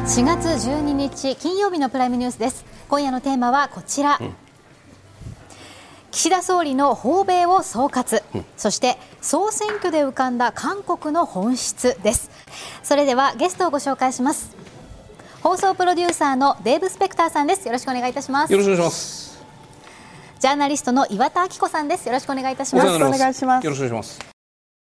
4月12日金曜日のプライムニュースです。今夜のテーマはこちら、岸田総理の訪米を総括、そして総選挙で浮かんだ韓国の本質です。それではゲストをご紹介します。放送プロデューサーのデーブ・スペクターさんです。よろしくお願いいたします。 よろしくお願いします。 ジャーナリストの岩田明子さんです。よろしくお願いいたします。 よろしくお願いします。よろしくお願いします。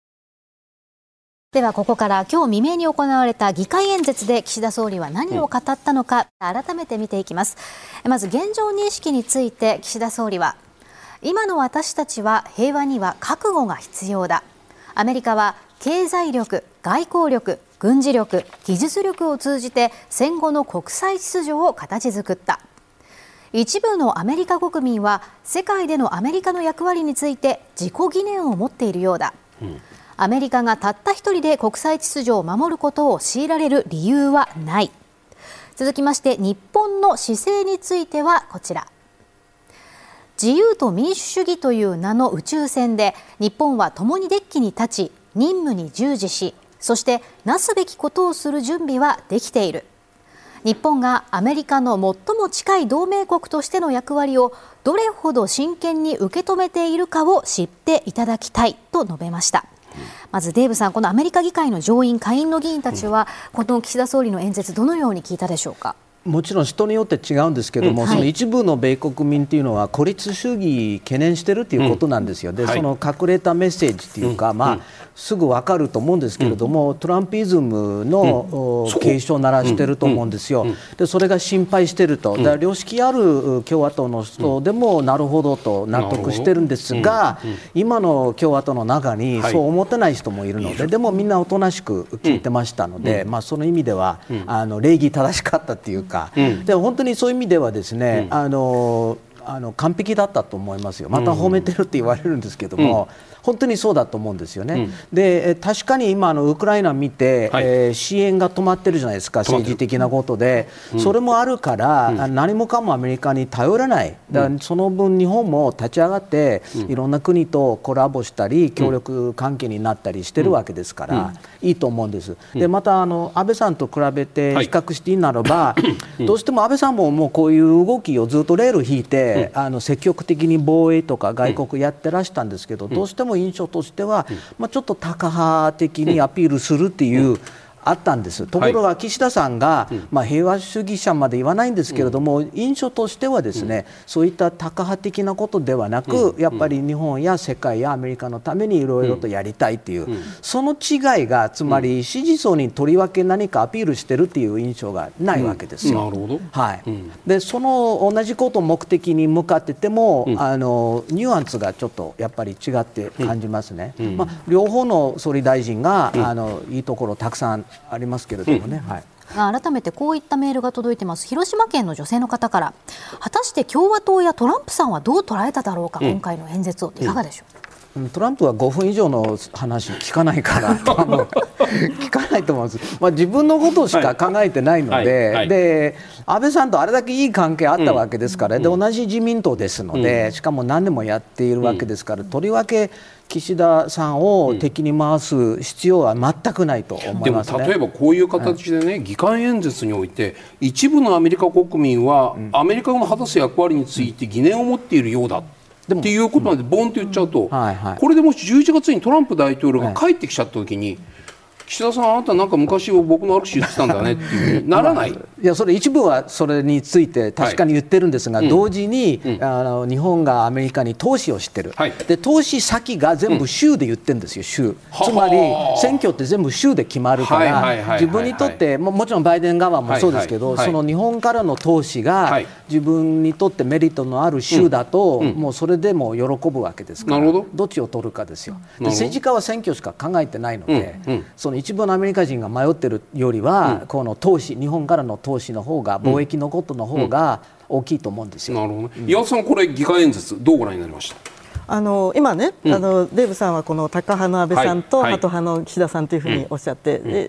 ではここから今日未明に行われた議会演説で岸田総理は何を語ったのか改めて見ていきます。まず現状認識について岸田総理は、今の私たちは平和には覚悟が必要だ。アメリカは経済力、外交力、軍事力、技術力を通じて戦後の国際秩序を形作った。一部のアメリカ国民は世界でのアメリカの役割について自己疑念を持っているようだ。アメリカがたった一人で国際秩序を守ることを強いられる理由はない。続きまして日本の姿勢についてはこちら。自由と民主主義という名の宇宙船で日本は共にデッキに立ち任務に従事し、そしてなすべきことをする準備はできている。日本がアメリカの最も近い同盟国としての役割をどれほど真剣に受け止めているかを知っていただきたいと述べました。まずデーブさん、このアメリカ議会の上院下院の議員たちは、この岸田総理の演説どのように聞いたでしょうか。 もちろん人によって違うんですけども、その一部の米国民というのは孤立主義懸念しているということなんですよ。で、その隠れたメッセージというか、すぐ分かると思うんですけれども、トランピズムの警鐘を鳴らしていると思うんですよ。でそれが心配していると、だから良識ある共和党の人でもなるほどと納得してるんですが、今の共和党の中にそう思ってない人もいるので、でもみんなおとなしく聞いてましたので、その意味では礼儀正しかったというか、で本当にそういう意味ではですね、完璧だったと思いますよ。また褒めてるって言われるんですけども、本当にそうだと思うんですよね。で確かに今ウクライナ見て、支援が止まってるじゃないですか、政治的なことで。それもあるから、何もかもアメリカに頼れない。だからその分日本も立ち上がっていろんな国とコラボしたり協力関係になったりしてるわけですから、いいと思うんです。でまた安倍さんと比べて比較していいならば、どうしても安倍さんももうこういう動きをずっとレール引いて、積極的に防衛とか外交やってらしたんですけど、どうしても印象としては、ちょっとタカ派的にアピールするっていうあったんです。ところが岸田さんが、平和主義者まで言わないんですけれども、印象としてはですね、そういったタカ派的なことではなく、やっぱり日本や世界やアメリカのためにいろいろとやりたいっていう、その違いが、つまり支持層にとりわけ何かアピールしてるっていう印象がないわけですよ。 なるほど。 でその同じことを目的に向かってても、ニュアンスがちょっとやっぱり違って感じますね。両方の総理大臣が、いいところたくさんありますけれどもね。 改めてこういったメールが届いてます。広島県の女性の方から、果たして共和党やトランプさんはどう捉えただろうか、今回の演説を。いかがでしょう。 トランプは5分以上の話聞かないから聞かないと思うんです。自分のことしか考えてないので、で安倍さんとあれだけいい関係あったわけですから、で同じ自民党ですので、しかも何年もやっているわけですから、とりわけ岸田さんを敵に回す必要は全くないと思いますね。 でも例えばこういう形でね、議会演説において一部のアメリカ国民は、アメリカの果たす役割について疑念を持っているようだっていうことまでボンと言っちゃうと、これでもし11月にトランプ大統領が帰ってきちゃった時に、岸田さん、あなたなんか昔僕の悪口言ってたんだねっていうならない。 いや、それ一部はそれについて確かに言ってるんですが、同時に、日本がアメリカに投資をしてる、で投資先が全部州で言ってるんですよ。州、つまり選挙って全部州で決まるから、自分にとってもちろんバイデン側もそうですけど、その日本からの投資が自分にとってメリットのある州だと、もうそれでも喜ぶわけですから、どっちを取るかですよ。で政治家は選挙しか考えてないので、その一部のアメリカ人が迷ってるよりは、この投資、日本からの投資の方が、貿易のことの方が大きいと思うんですよ。 なるほどね。岩田さん、これ議会演説どうご覧になりました？ 今ね、デーブさんはこのタカ派の安倍さんとハト派の岸田さんというふうにおっしゃって、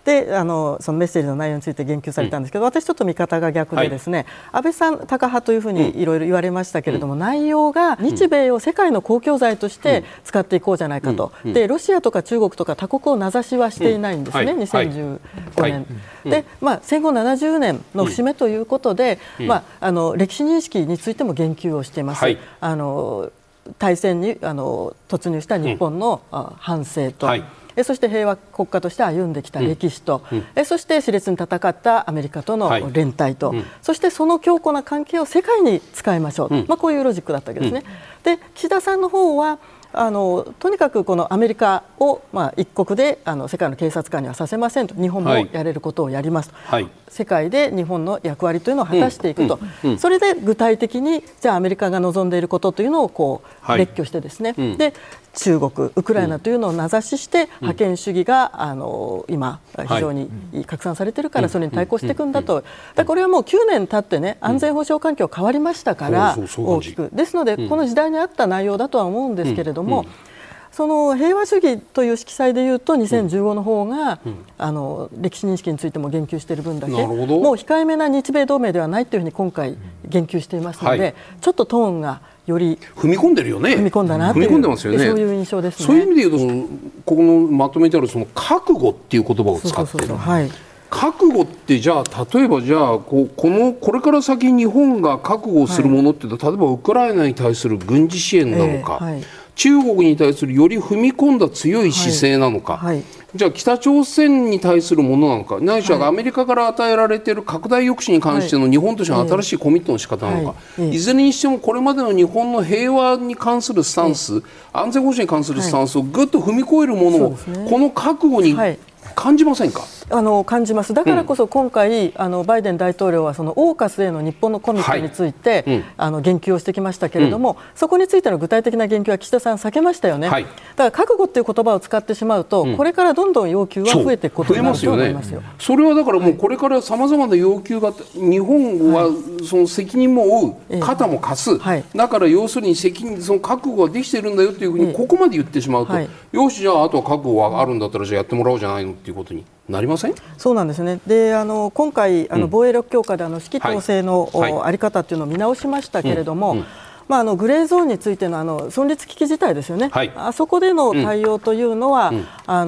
でそのメッセージの内容について言及されたんですけど、私ちょっと見方が逆でですね、安倍さんタカ派というふうにいろいろ言われましたけれども、内容が日米を世界の公共財として使っていこうじゃないかと。でロシアとか中国とか他国を名指しはしていないんですね、2015年、で、戦後70年の節目ということで、歴史認識についても言及をしています。大戦に突入した日本の反省と、そして平和国家として歩んできた歴史と、そして熾烈に戦ったアメリカとの連帯と、そしてその強固な関係を世界に使いましょう、こういうロジックだったわけですね。で岸田さんの方はとにかくこのアメリカを一国で世界の警察官にはさせませんと、日本もやれることをやりますと、世界で日本の役割というのを果たしていくと、それで具体的にじゃあアメリカが望んでいることというのを列挙してですね、で中国、ウクライナというのを名指しして覇権主義が今非常に拡散されているからそれに対抗していくんだと。これはもう9年経ってね、安全保障環境変わりましたから大きくですので、この時代に合った内容だとは思うんですけれども、その平和主義という色彩でいうと2015の方が、歴史認識についても言及している分だけもう控えめな日米同盟ではないというふうに今回言及していますので、ちょっとトーンがより踏み込んでるよね。 踏み込んだなという、そういう印象ですね。 そういう意味で言うと、ここのまとめてあるその覚悟っていう言葉を使ってる。覚悟ってじゃあ例えばこれから先日本が覚悟するものって例えばウクライナに対する軍事支援なのか、中国に対するより踏み込んだ強い姿勢なのか、じゃあ北朝鮮に対するものなのか、ないしはアメリカから与えられている拡大抑止に関しての日本としての新しいコミットの仕方なのか、いずれにしてもこれまでの日本の平和に関するスタンス、安全保障に関するスタンスをぐっと踏み越えるものを、この覚悟に感じませんか？ 感じます。だからこそ今回、バイデン大統領はそのオーカスへの日本のコミットについて、言及をしてきましたけれども、そこについての具体的な言及は岸田さん避けましたよね。だから覚悟という言葉を使ってしまうと、これからどんどん要求は増えていくことになると思いますよ。 それはだからもうこれからさまざまな要求が、日本はその責任も負う、肩も貸す、だから要するにその覚悟ができているんだよというふうにここまで言ってしまうと、よしじゃああとは覚悟があるんだったらじゃあやってもらおうじゃないのっていうことになりません？ そうなんですね。で今回防衛力強化で指揮統制の在り方というのを見直しましたけれども、グレーゾーンについての存立危機事態ですよね、あそこでの対応というのは、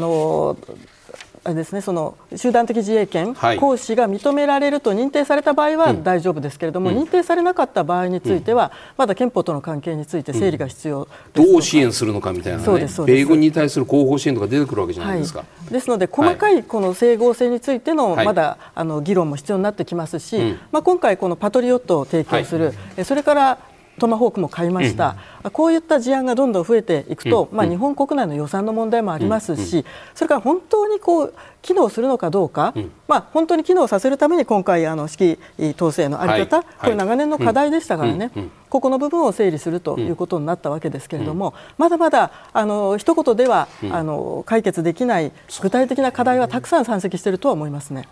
ですね、その集団的自衛権行使が認められると認定された場合は大丈夫ですけれども、認定されなかった場合については、まだ憲法との関係について整理が必要です。 どう支援するのかみたいなね、米軍に対する後方支援とか出てくるわけじゃないですか。 ですので細かいこの整合性についてのまだ議論も必要になってきますし、今回このパトリオットを提供する、それからトマホークも買いました、こういった事案がどんどん増えていくと、日本国内の予算の問題もありますし、それから本当に機能するのかどうか、本当に機能させるために今回指揮統制の在り方、これ長年の課題でしたからね、ここの部分を整理するということになったわけですけれども、まだまだ一言では解決できない具体的な課題はたくさん山積しているとは思いますね。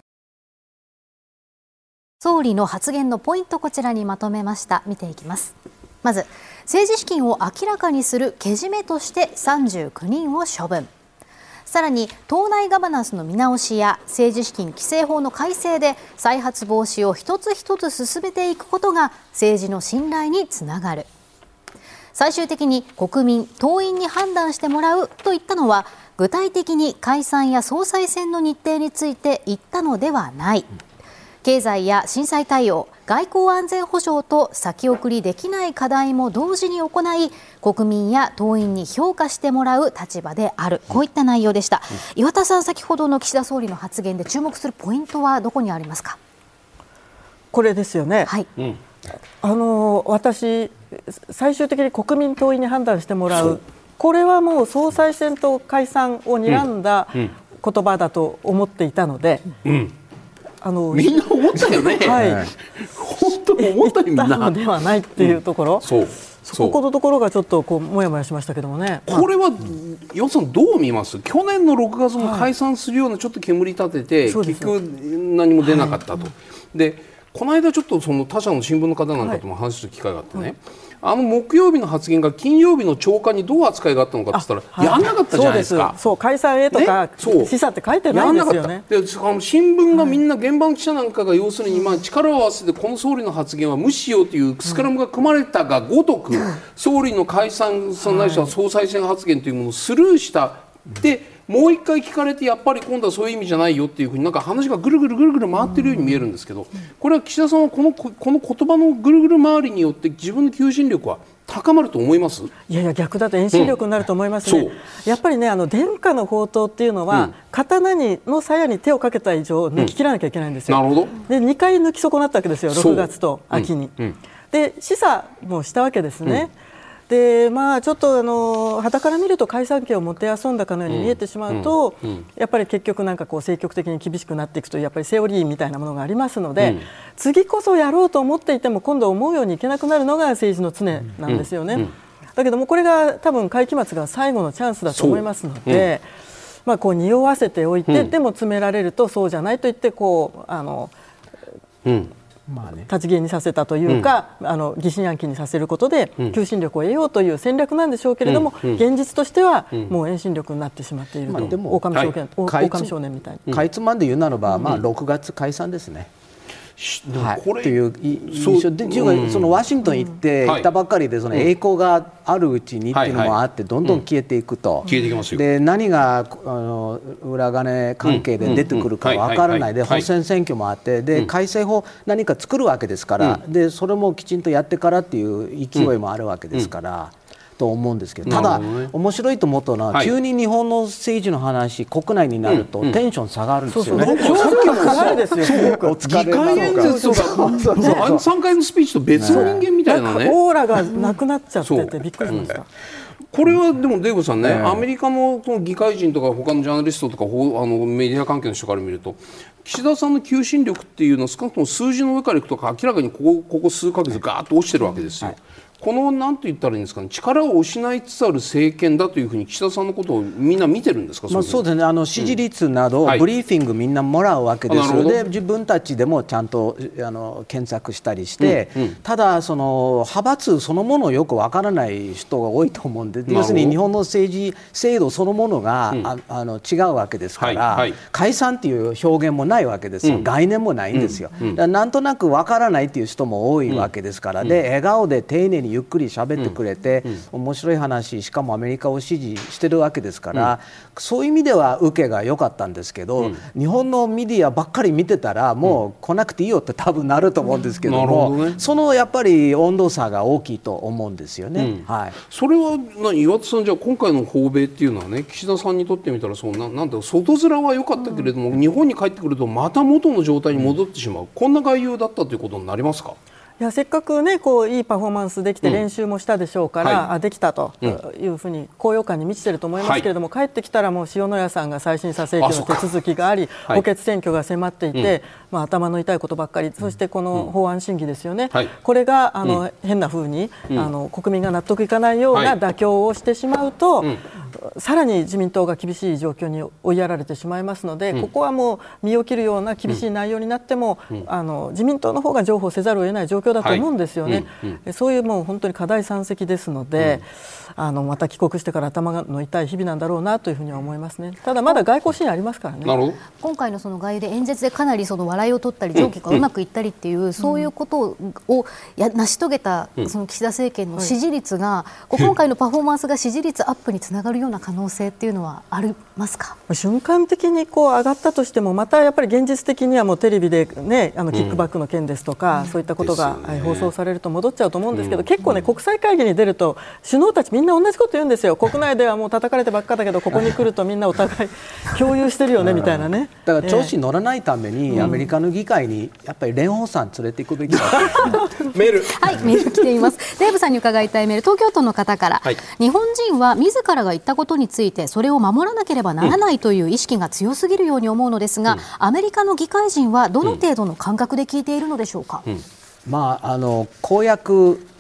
総理の発言のポイント、こちらにまとめました。見ていきます。まず、政治資金を明らかにするけじめとして39人を処分。さらに党内ガバナンスの見直しや政治資金規正法の改正で再発防止を一つ一つ進めていくことが政治の信頼につながる。最終的に国民、党員に判断してもらうといったのは、具体的に解散や総裁選の日程について言ったのではない。経済や震災対応、外交安全保障と先送りできない課題も同時に行い、国民や党員に評価してもらう立場である。こういった内容でした。岩田さん、先ほどの岸田総理の発言で注目するポイントはどこにありますか？ これですよね。私、最終的に国民党員に判断してもらう。これはもう総裁選と解散を睨んだ言葉だと思っていたので、 みんな思ったよね。本当に思ったよ、みんな。 のではないっていうところ、そこのところがちょっともやもやしましたけどもね。 これは岩田さんどう見ます？去年の6月も解散するようなちょっと煙立てて、結局何も出なかったと。でこの間ちょっとその他社の新聞の方なんかとも話す機会があってね、木曜日の発言が金曜日の朝刊にどう扱いがあったのかって言ったら、やんなかったじゃないですか。 そう解散へとか、示唆って書いてないんですよね。 で新聞がみんな現場の記者なんかが要するに力を合わせてこの総理の発言は無視しようというスクラムが組まれたがごとく、総理の解散ないしは総裁選発言というものをスルーしたで、もう一回聞かれてやっぱり今度はそういう意味じゃないよっていうふうになんか話がぐるぐる回ってるように見えるんですけど、これは岸田さんはこの言葉のぐるぐる回りによって自分の求心力は高まると思います？ いや逆だと遠心力になると思いますね。やっぱりね、殿下の宝刀っていうのは、刀の鞘に手をかけた以上抜き切らなきゃいけないんですよ。 なるほど。 で2回抜き損なったわけですよ、6月と秋に。で示唆もしたわけですね。でちょっと傍から見ると解散権をもてあそんだかのように見えてしまうと、やっぱり結局なんか積極的に厳しくなっていくというやっぱりセオリーみたいなものがありますので、次こそやろうと思っていても今度思うようにいけなくなるのが政治の常なんですよね。だけどもこれが多分会期末が最後のチャンスだと思いますので、匂わせておいて、でも詰められるとそうじゃないと言って立ち消えにさせたというか、疑心暗鬼にさせることで求心力を得ようという戦略なんでしょうけれども、現実としてはもう遠心力になってしまっていると。狼少年みたいに。 かいつまんで言うならば、6月解散ですね。という印象で、そのワシントン行って行ったばっかりで、その栄光があるうちにっていうのもあって、どんどん消えていくと。で何が裏金関係で出てくるかわからないで、補選選挙もあって、で改正法何か作るわけですから、でそれもきちんとやってからっていう勢いもあるわけですから。と思うんですけど、ただ面白いと思ったのは、急に日本の政治の話国内になるとテンション下がるんですよね。 さっきも議会演説とか3回のスピーチと別の人間みたいなね、 オーラがなくなっちゃっててびっくりしました。 これはでもデーブさんね、アメリカの議会人とか他のジャーナリストとかメディア関係の人から見ると、岸田さんの求心力っていうのは少なくとも数字の上からいくとか明らかにここ数ヶ月ガーッと落ちてるわけですよ。このなんて言ったらいいんですかね、力を失いつつある政権だというふうに岸田さんのことをみんな見てるんですか？ そうですね、支持率などブリーフィングみんなもらうわけですので、自分たちでもちゃんと検索したりして、ただその派閥そのものをよくわからない人が多いと思うんで、要するに日本の政治制度そのものが違うわけですから、解散っていう表現もないわけですよ、概念もないんですよ。なんとなくわからないっていう人も多いわけですから、で笑顔で丁寧にゆっくり喋ってくれて、面白い話、しかもアメリカを支持してるわけですから、そういう意味では受けが良かったんですけど、日本のメディアばっかり見てたらもう来なくていいよって多分なると思うんですけども、そのやっぱり温度差が大きいと思うんですよね。 それは岩田さん、じゃあ今回の訪米っていうのはね、岸田さんにとってみたらなんて外面は良かったけれども、日本に帰ってくるとまた元の状態に戻ってしまう、こんな概要だったということになりますか？ いやせっかくねいいパフォーマンスできて練習もしたでしょうから、できたというふうに高揚感に満ちていると思いますけれども、帰ってきたらもう塩谷さんが再審査請求の手続きがあり、補欠選挙が迫っていて、頭の痛いことばっかり、そしてこの法案審議ですよね、これが変なふうに国民が納得いかないような妥協をしてしまうと、さらに自民党が厳しい状況に追いやられてしまいますので、ここはもう身を切るような厳しい内容になっても、自民党の方が譲歩せざるを得ない状況だと思うんですよね。そういうもう本当に課題山積ですので、また帰国してから頭の痛い日々なんだろうなというふうには思いますね。ただまだ外交シーンありますからね。 今回のその外遊で演説でかなりその笑いを取ったり上下がうまくいったりっていう、そういうことを成し遂げたその岸田政権の支持率が、今回のパフォーマンスが支持率アップにつながるような可能性っていうのはありますか？ 瞬間的に上がったとしても、またやっぱり現実的にはもうテレビでね、キックバックの件ですとか、そういったことが放送されると戻っちゃうと思うんですけど、結構ね国際会議に出ると首脳たちみんな同じこと言うんですよ。国内ではもう叩かれてばっかだけど、ここに来るとみんなお互い共有してるよねみたいなね。 だから調子に乗らないために、アメリカの議会にやっぱり蓮舫さん連れていくべきだとメール、 メール来ています。デーブさんに伺いたいメール、東京都の方から、日本人は自らが言ったことについてそれを守らなければならないという意識が強すぎるように思うのですが、アメリカの議会人はどの程度の感覚で聞いているのでしょうか？ 公約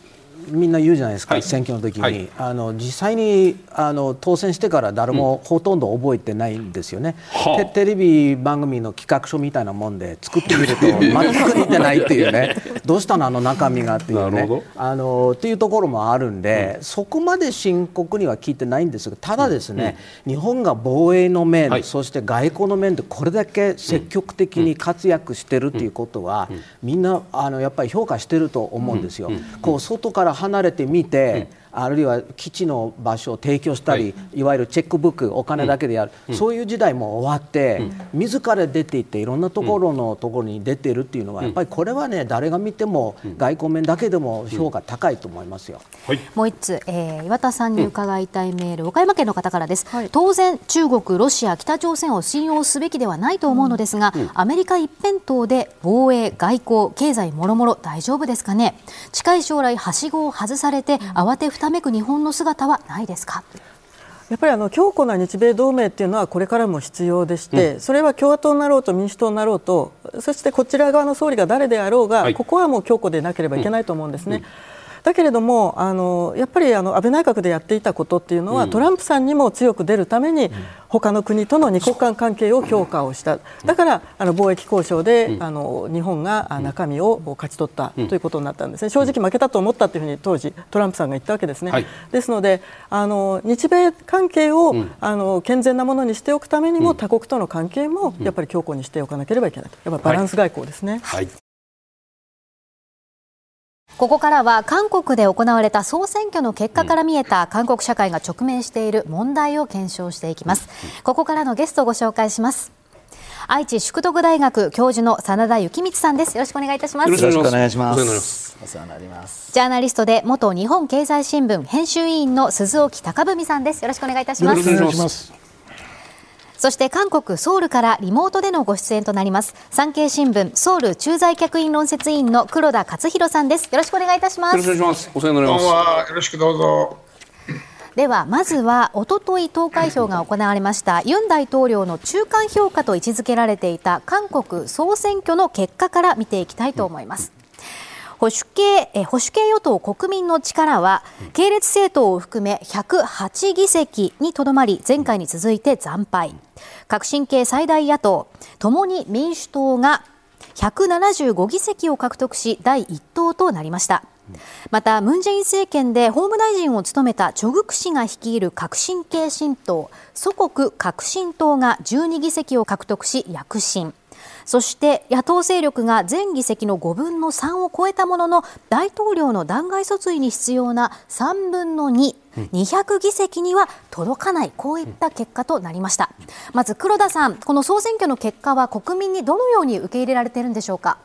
みんな言うじゃないですか、選挙の時に、実際に当選してから誰もほとんど覚えてないんですよね。テレビ番組の企画書みたいなもんで作ってみると全く似てないっていうねどうしたの中身がっていうねっていうところもあるんで、そこまで深刻には聞いてないんですが、ただですね、日本が防衛の面、そして外交の面でこれだけ積極的に活躍してるということは、みんなやっぱり評価してると思うんですよ。こう外から離れてみて、あるいは基地の場所を提供したり、いわゆるチェックブック、お金だけでやる、そういう時代も終わって、自ら出ていっていろんなところに出ているっていうのは、やっぱりこれはね、誰が見ても外交面だけでも評価高いと思いますよ。 もう一つ、岩田さんに伺いたいメール、岡山県の方からです。当然中国、ロシア、北朝鮮を信用すべきではないと思うのですが、アメリカ一辺倒で防衛、外交、経済もろもろ大丈夫ですかね。近い将来はしごを外されて慌てふためく日本の姿はないですか。 やっぱり強固な日米同盟っていうのはこれからも必要でして、それは共和党になろうと民主党になろうと、そしてこちら側の総理が誰であろうが、ここはもう強固でなければいけないと思うんですね。だけれどもやっぱり安倍内閣でやっていたことっていうのは、トランプさんにも強く出るために他の国との二国間関係を強化をした。だから貿易交渉で日本が中身を勝ち取ったということになったんですね。正直負けたと思ったというふうに当時トランプさんが言ったわけですね。ですので日米関係を健全なものにしておくためにも、他国との関係もやっぱり強固にしておかなければいけないと。やっぱりバランス外交ですね。 ここからは韓国で行われた総選挙の結果から見えた韓国社会が直面している問題を検証していきます。ここからのゲストをご紹介します。愛知淑徳大学教授の真田幸光さんです。よろしくお願いいたします。 よろしくお願いします。お世話になります。 ジャーナリストで元日本経済新聞編集委員の鈴木貴文さんです。よろしくお願いいたします。 よろしくお願いします。 そして韓国ソウルからリモートでのご出演となります産経新聞ソウル駐在客員論説委員の黒田勝弘さんです。よろしくお願いいたします。 よろしくお願いします。お世話になります。 よろしくどうぞ。 ではまずはおととい投開票が行われましたユン大統領の中間評価と位置づけられていた韓国総選挙の結果から見ていきたいと思います。保守系与党国民の力は系列政党を含め108議席にとどまり、前回に続いて惨敗。革新系最大野党共に民主党が175議席を獲得し第1党となりました。またムン・ジェイン政権で法務大臣を務めたチョ・グク氏が率いる革新系新党祖国革新党が12議席を獲得し躍進。そして野党勢力が全議席の5分の3を超えたものの、大統領の弾劾訴追に必要な3分の2、200議席には届かない、こういった結果となりました。まず黒田さん、この総選挙の結果は国民にどのように受け入れられているんでしょうか。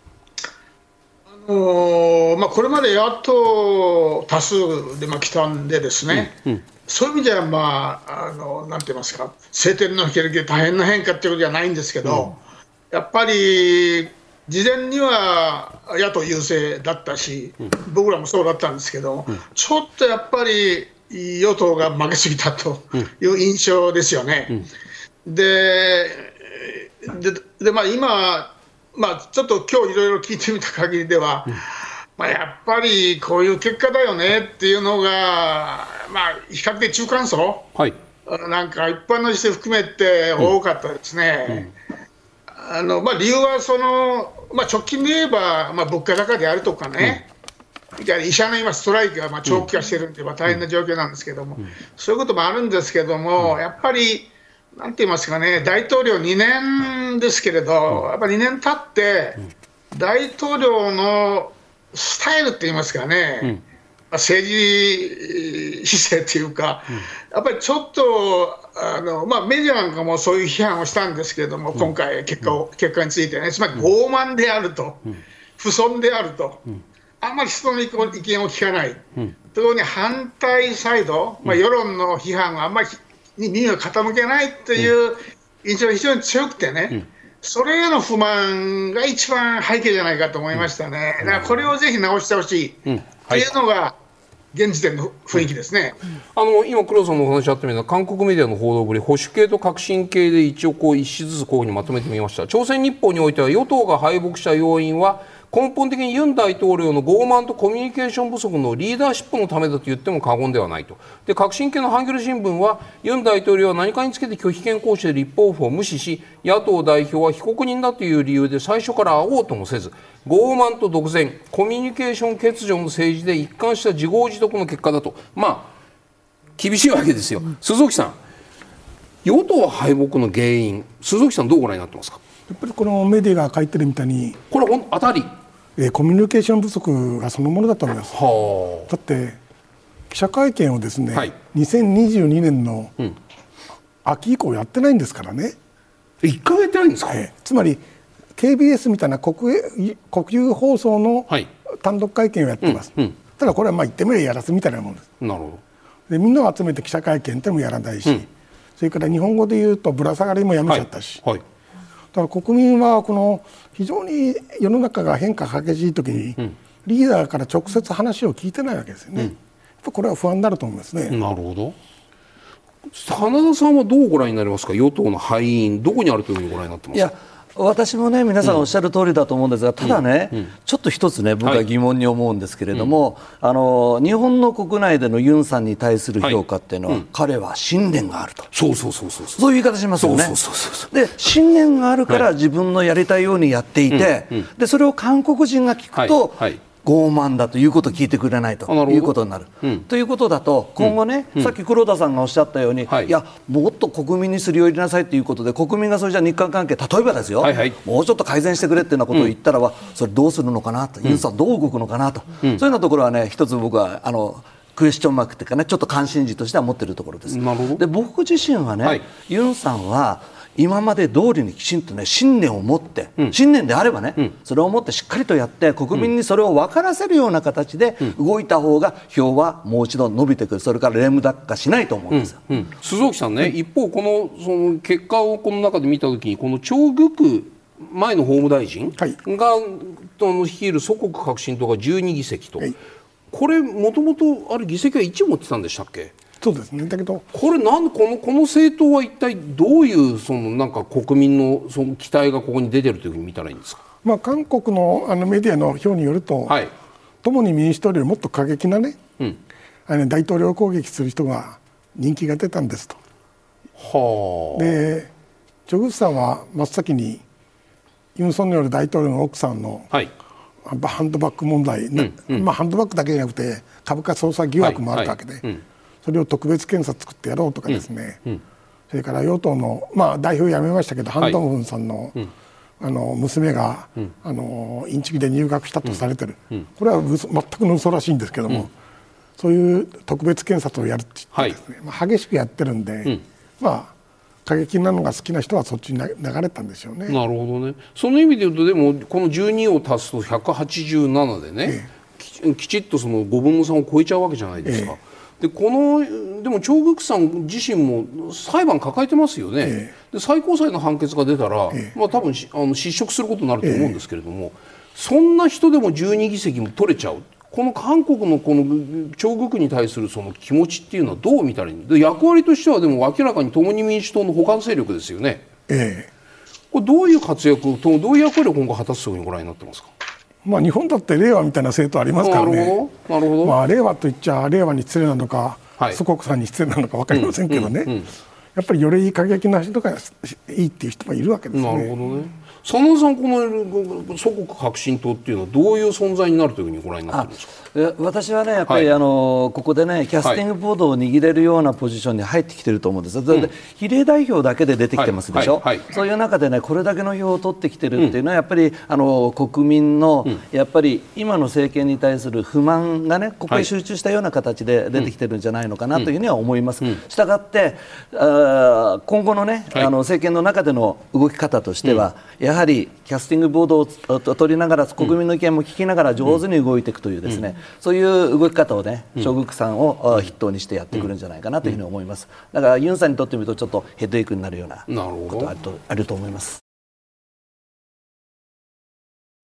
これまで野党多数で来たんでですね、そういう意味ではなんて言いますか、政権の引き抜きで大変な変化ということじゃないんですけど、やっぱり事前には野党優勢だったし、僕らもそうだったんですけど、ちょっとやっぱり与党が負けすぎたという印象ですよね。今ちょっと今日いろいろ聞いてみた限りでは、やっぱりこういう結果だよねっていうのが、比較的中間層、なんか一般の人含めて多かったですね。理由は直近で言えば、物価高であるとかね、医者の今ストライキが長期化してるんで大変な状況なんですけども、そういうこともあるんですけども、やっぱりなんて言いますかね、大統領2年ですけれど、やっぱり2年経って大統領のスタイルって言いますかね、政治姿勢というか、やっぱりちょっとメディアなんかもそういう批判をしたんですけれども、今回結果についてね、つまり傲慢であると、不遜であると、あんまり人の意見を聞かない、ところに反対サイド、世論の批判があんまり耳を傾けないという印象が非常に強くてね、それへの不満が一番背景じゃないかと思いましたね。だからこれをぜひ直してほしいというのが現時点の雰囲気ですね。 今黒田さんのお話あったような韓国メディアの報道ぶり、保守系と革新系で一応一紙ずつこういうふうにまとめてみました。朝鮮日報においては与党が敗北した要因は根本的にユン大統領の傲慢とコミュニケーション不足のリーダーシップのためだと言っても過言ではないと。で、革新系のハンギョレ新聞は、ユン大統領は何かにつけて拒否権行使で立法府を無視し、野党代表は被告人だという理由で最初から会おうともせず、傲慢と独善、コミュニケーション欠如の政治で一貫した自業自得の結果だと、厳しいわけですよ。鈴木さん、与党敗北の原因、鈴木さんどうご覧になってますか。 やっぱりこのメディアが書いてるみたいに、 これは当たり、 コミュニケーション不足がそのものだと思います。だって記者会見をですね、2022年の秋以降やってないんですからね。 1回やってないんですか。 つまり KBS みたいな国有放送の単独会見をやってます。ただこれは言ってみればやらすみたいなものです。 なるほど。 でみんなを集めて記者会見ってもやらないし、それから日本語で言うとぶら下がりもやめちゃったし、だから国民はこの非常に世の中が変化激しい時に、リーダーから直接話を聞いてないわけですよね。やっぱこれは不安になると思いますね。 なるほど。花田さんはどうご覧になりますか。与党の敗因、どこにあるというふうにご覧になってますか。 いや、私もね、皆さんおっしゃる通りだと思うんですが、ただね、ちょっと一つね、僕は疑問に思うんですけれども、日本の国内でのユンさんに対する評価っていうのは、彼は信念があると、そういう言い方しますよね。で、信念があるから自分のやりたいようにやっていて、でそれを韓国人が聞くと、傲慢だということを聞いてくれないということになる、ということだと今後ね、さっき黒田さんがおっしゃったように、いやもっと国民にすり寄りなさいということで、国民がそれじゃ日韓関係、例えばですよ、もうちょっと改善してくれっていうようなことを言ったらば、それどうするのかなと、ユンさんどう動くのかなと、そういうようなところはね、一つ僕はクエスチョンマークっていうかね、ちょっと関心事としては持っているところです。で、僕自身はね、ユンさんは今まで通りにきちんとね、信念を持って、信念であればね、それを持ってしっかりとやって、国民にそれを分からせるような形で動いた方が票はもう一度伸びてくる、それからレームダック化しないと思うんですよ。 鈴木さんね、一方その結果をこの中で見たときに、このチョ・グク前の法務大臣が率いる祖国革新党が12議席と、これもともとある議席は1持ってたんでしたっけ。 そうですね。だけどこれこの政党は一体どういうなんか国民の期待がここに出てるというふうに見たらいいんですか。 韓国のメディアの表によると、共に民主党よりもっと過激なね、大統領攻撃する人が人気が出たんですと。で、チョ・グクさんは真っ先にユン・ソンニョル大統領の奥さんのハンドバッグ問題、ハンドバッグだけじゃなくて株価操作疑惑もあったわけで、それを特別検査作ってやろうとかですね、それから与党の、代表辞めましたけど、ハン・ドンフンさんの、娘が、インチキで入学したとされてる、これは全くの嘘らしいんですけども、そういう特別検察をやるって言ってですね、激しくやってるんで、過激なのが好きな人はそっちに流れたんでしょうね。 なるほどね。その意味で言うと、でもこの12を足すと187でね、きちっとその5分の3を超えちゃうわけじゃないですか。でもチョ・グクさん自身も裁判抱えてますよね。で、最高裁の判決が出たら、多分失職することになると思うんですけれども、そんな人でも12議席も取れちゃう、この韓国のこのチョ・グクに対するその気持ちっていうのはどう見たらいいんで、役割としてはでも明らかに共に民主党の補完勢力ですよね。これどういう活躍、どういう役割を今後果たすというふうにご覧になってますか。 日本だって令和みたいな政党ありますからね。 なるほど。 令和といっちゃ令和に失礼なのか、祖国さんに失礼なのか分かりませんけどね、やっぱりより過激な人がいいっていう人がいるわけですね。 なるほどね。佐野さん、この祖国革新党っていうのはどういう存在になるというふうにご覧になっているんですか。 私はね、やっぱりここでね、キャスティングボードを握れるようなポジションに入ってきてると思うんです。比例代表だけで出てきてますでしょ。そういう中でね、これだけの票を取ってきてるっていうのは、やっぱり国民のやっぱり今の政権に対する不満がね、ここに集中したような形で出てきてるんじゃないのかなというふうには思います。したがって今後のね、政権の中での動き方としては、やはりキャスティングボードを取りながら、国民の意見も聞きながら上手に動いていくというですね、そういう動き方をね、チョ・グクさんを筆頭にしてやってくるんじゃないかなというふうに思います。だからユンさんにとってみるとちょっとヘッドエックになるようなことがあると思います。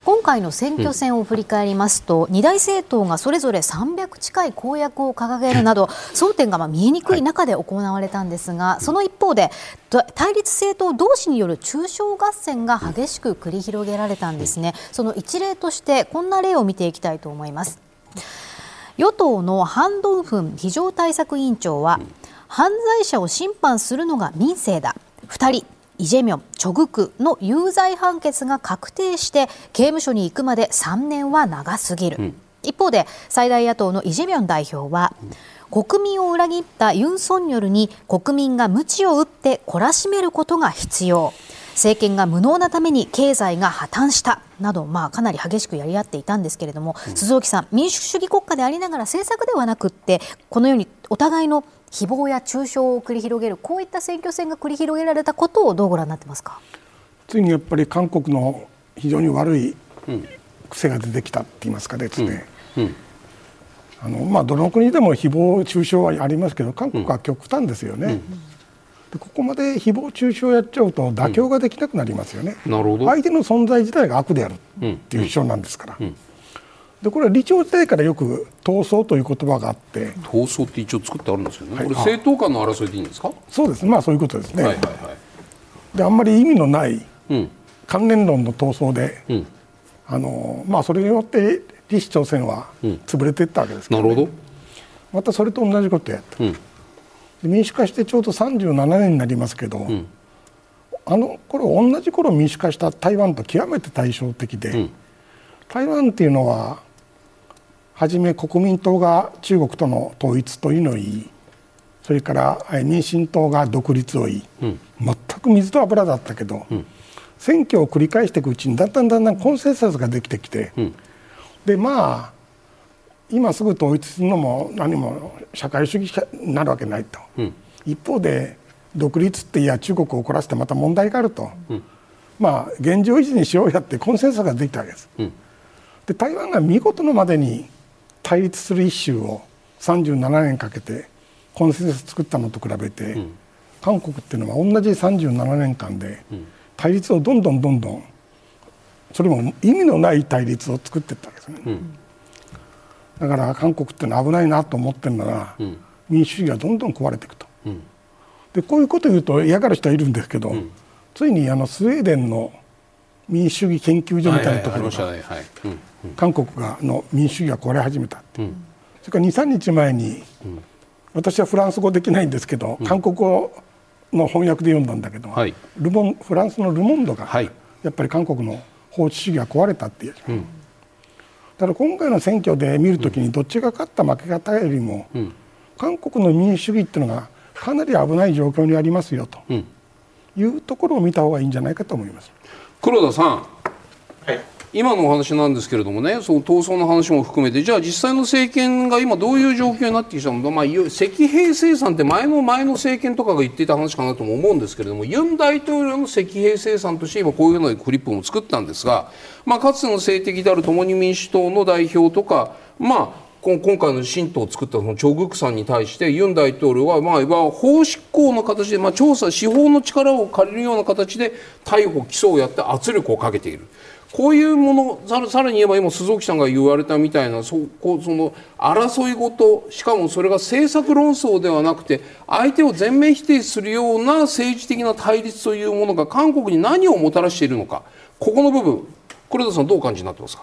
今回の選挙戦を振り返りますと、2大政党がそれぞれ300近い公約を掲げるなど争点が見えにくい中で行われたんですが、その一方で対立政党同士による中小合戦が激しく繰り広げられたんですね。その一例としてこんな例を見ていきたいと思います。与党のハン・ドンフン非常対策委員長は、犯罪者を審判するのが民政だ、2人イ・ジェミョン、チョ・グクの有罪判決が確定して刑務所に行くまで3年は長すぎる、一方で最大野党のイ・ジェミョン代表は、国民を裏切ったユン・ソンニョルに国民が鞭を打って懲らしめることが必要、政権が無能なために経済が破綻したなど、かなり激しくやり合っていたんですけれども、鈴木さん、民主主義国家でありながら政策ではなくって、このようにお互いの誹謗や中傷を繰り広げる、こういった選挙戦が繰り広げられたことをどうご覧になってますか。 ついにやっぱり韓国の非常に悪い癖が出てきたって言いますかですね、どの国でも誹謗中傷はありますけど、韓国は極端ですよね、でここまで誹謗中傷をやっちゃうと妥協ができなくなりますよね、 なるほど。 相手の存在自体が悪であるっていう主張なんですから、でこれは李朝時代からよく闘争という言葉があって、 闘争って一応作ってあるんですよね、これ政党間の争いでいいんですか。 そうですね、そういうことですね、であんまり意味のない関連論の闘争で、それによって李氏朝鮮は潰れていったわけですけど、ね、 なるほど。 またそれと同じことをやった、民主化してちょうど37年になりますけど、同じ頃民主化した台湾と極めて対照的で、台湾っていうのははじめ国民党が中国との統一というのを言い、それから民進党が独立を言い、全く水と油だったけど、選挙を繰り返していくうちにだんだんコンセンサスができてきて、で今すぐ統一するのも何も社会主義になるわけないと、一方で独立っていや中国を怒らせてまた問題があると、現状維持にしようやってコンセンサスができたわけです、で台湾が見事のまでに対立するイシューを37年かけてコンセンサス作ったのと比べて、韓国っていうのは同じ37年間で対立をどんどんそれも意味のない対立を作っていったわけですね、だから韓国っていうのは危ないなと思ってるなら、民主主義がどんどん壊れていくと、でこういうことを言うと嫌がる人はいるんですけど、ついにスウェーデンの民主主義研究所みたいなところが韓国の民主主義が壊れ始めたって、それから 2,3 日前に、私はフランス語できないんですけど、韓国語の翻訳で読んだんだけど、フランスのル・モンドが、やっぱり韓国の法治主義が壊れたっていう、だから今回の選挙で見るときにどっちが勝った負け方よりも、韓国の民主主義っていうのがかなり危ない状況にありますよというところを見た方がいいんじゃないかと思います。 黒田さん、今のお話なんですけれどもね、その闘争の話も含めて、じゃあ実際の政権が今どういう状況になってきたのか、積弊清算って前の政権とかが言っていた話かなとも思うんですけれども、ユン大統領の積弊清算として今こういうようなクリップも作ったんですが、かつての政敵である共に民主党の代表とか、今回の新党を作ったそのチョ・グクさんに対してユン大統領は、いわば法執行の形で、調査司法の力を借りるような形で逮捕起訴をやって圧力をかけている。こういうもの、さらに言えば今鈴木さんが言われたみたいなその争いごと、しかもそれが政策論争ではなくて相手を全面否定するような政治的な対立というものが韓国に何をもたらしているのか、ここの部分、黒田さんどうお感じになってますか。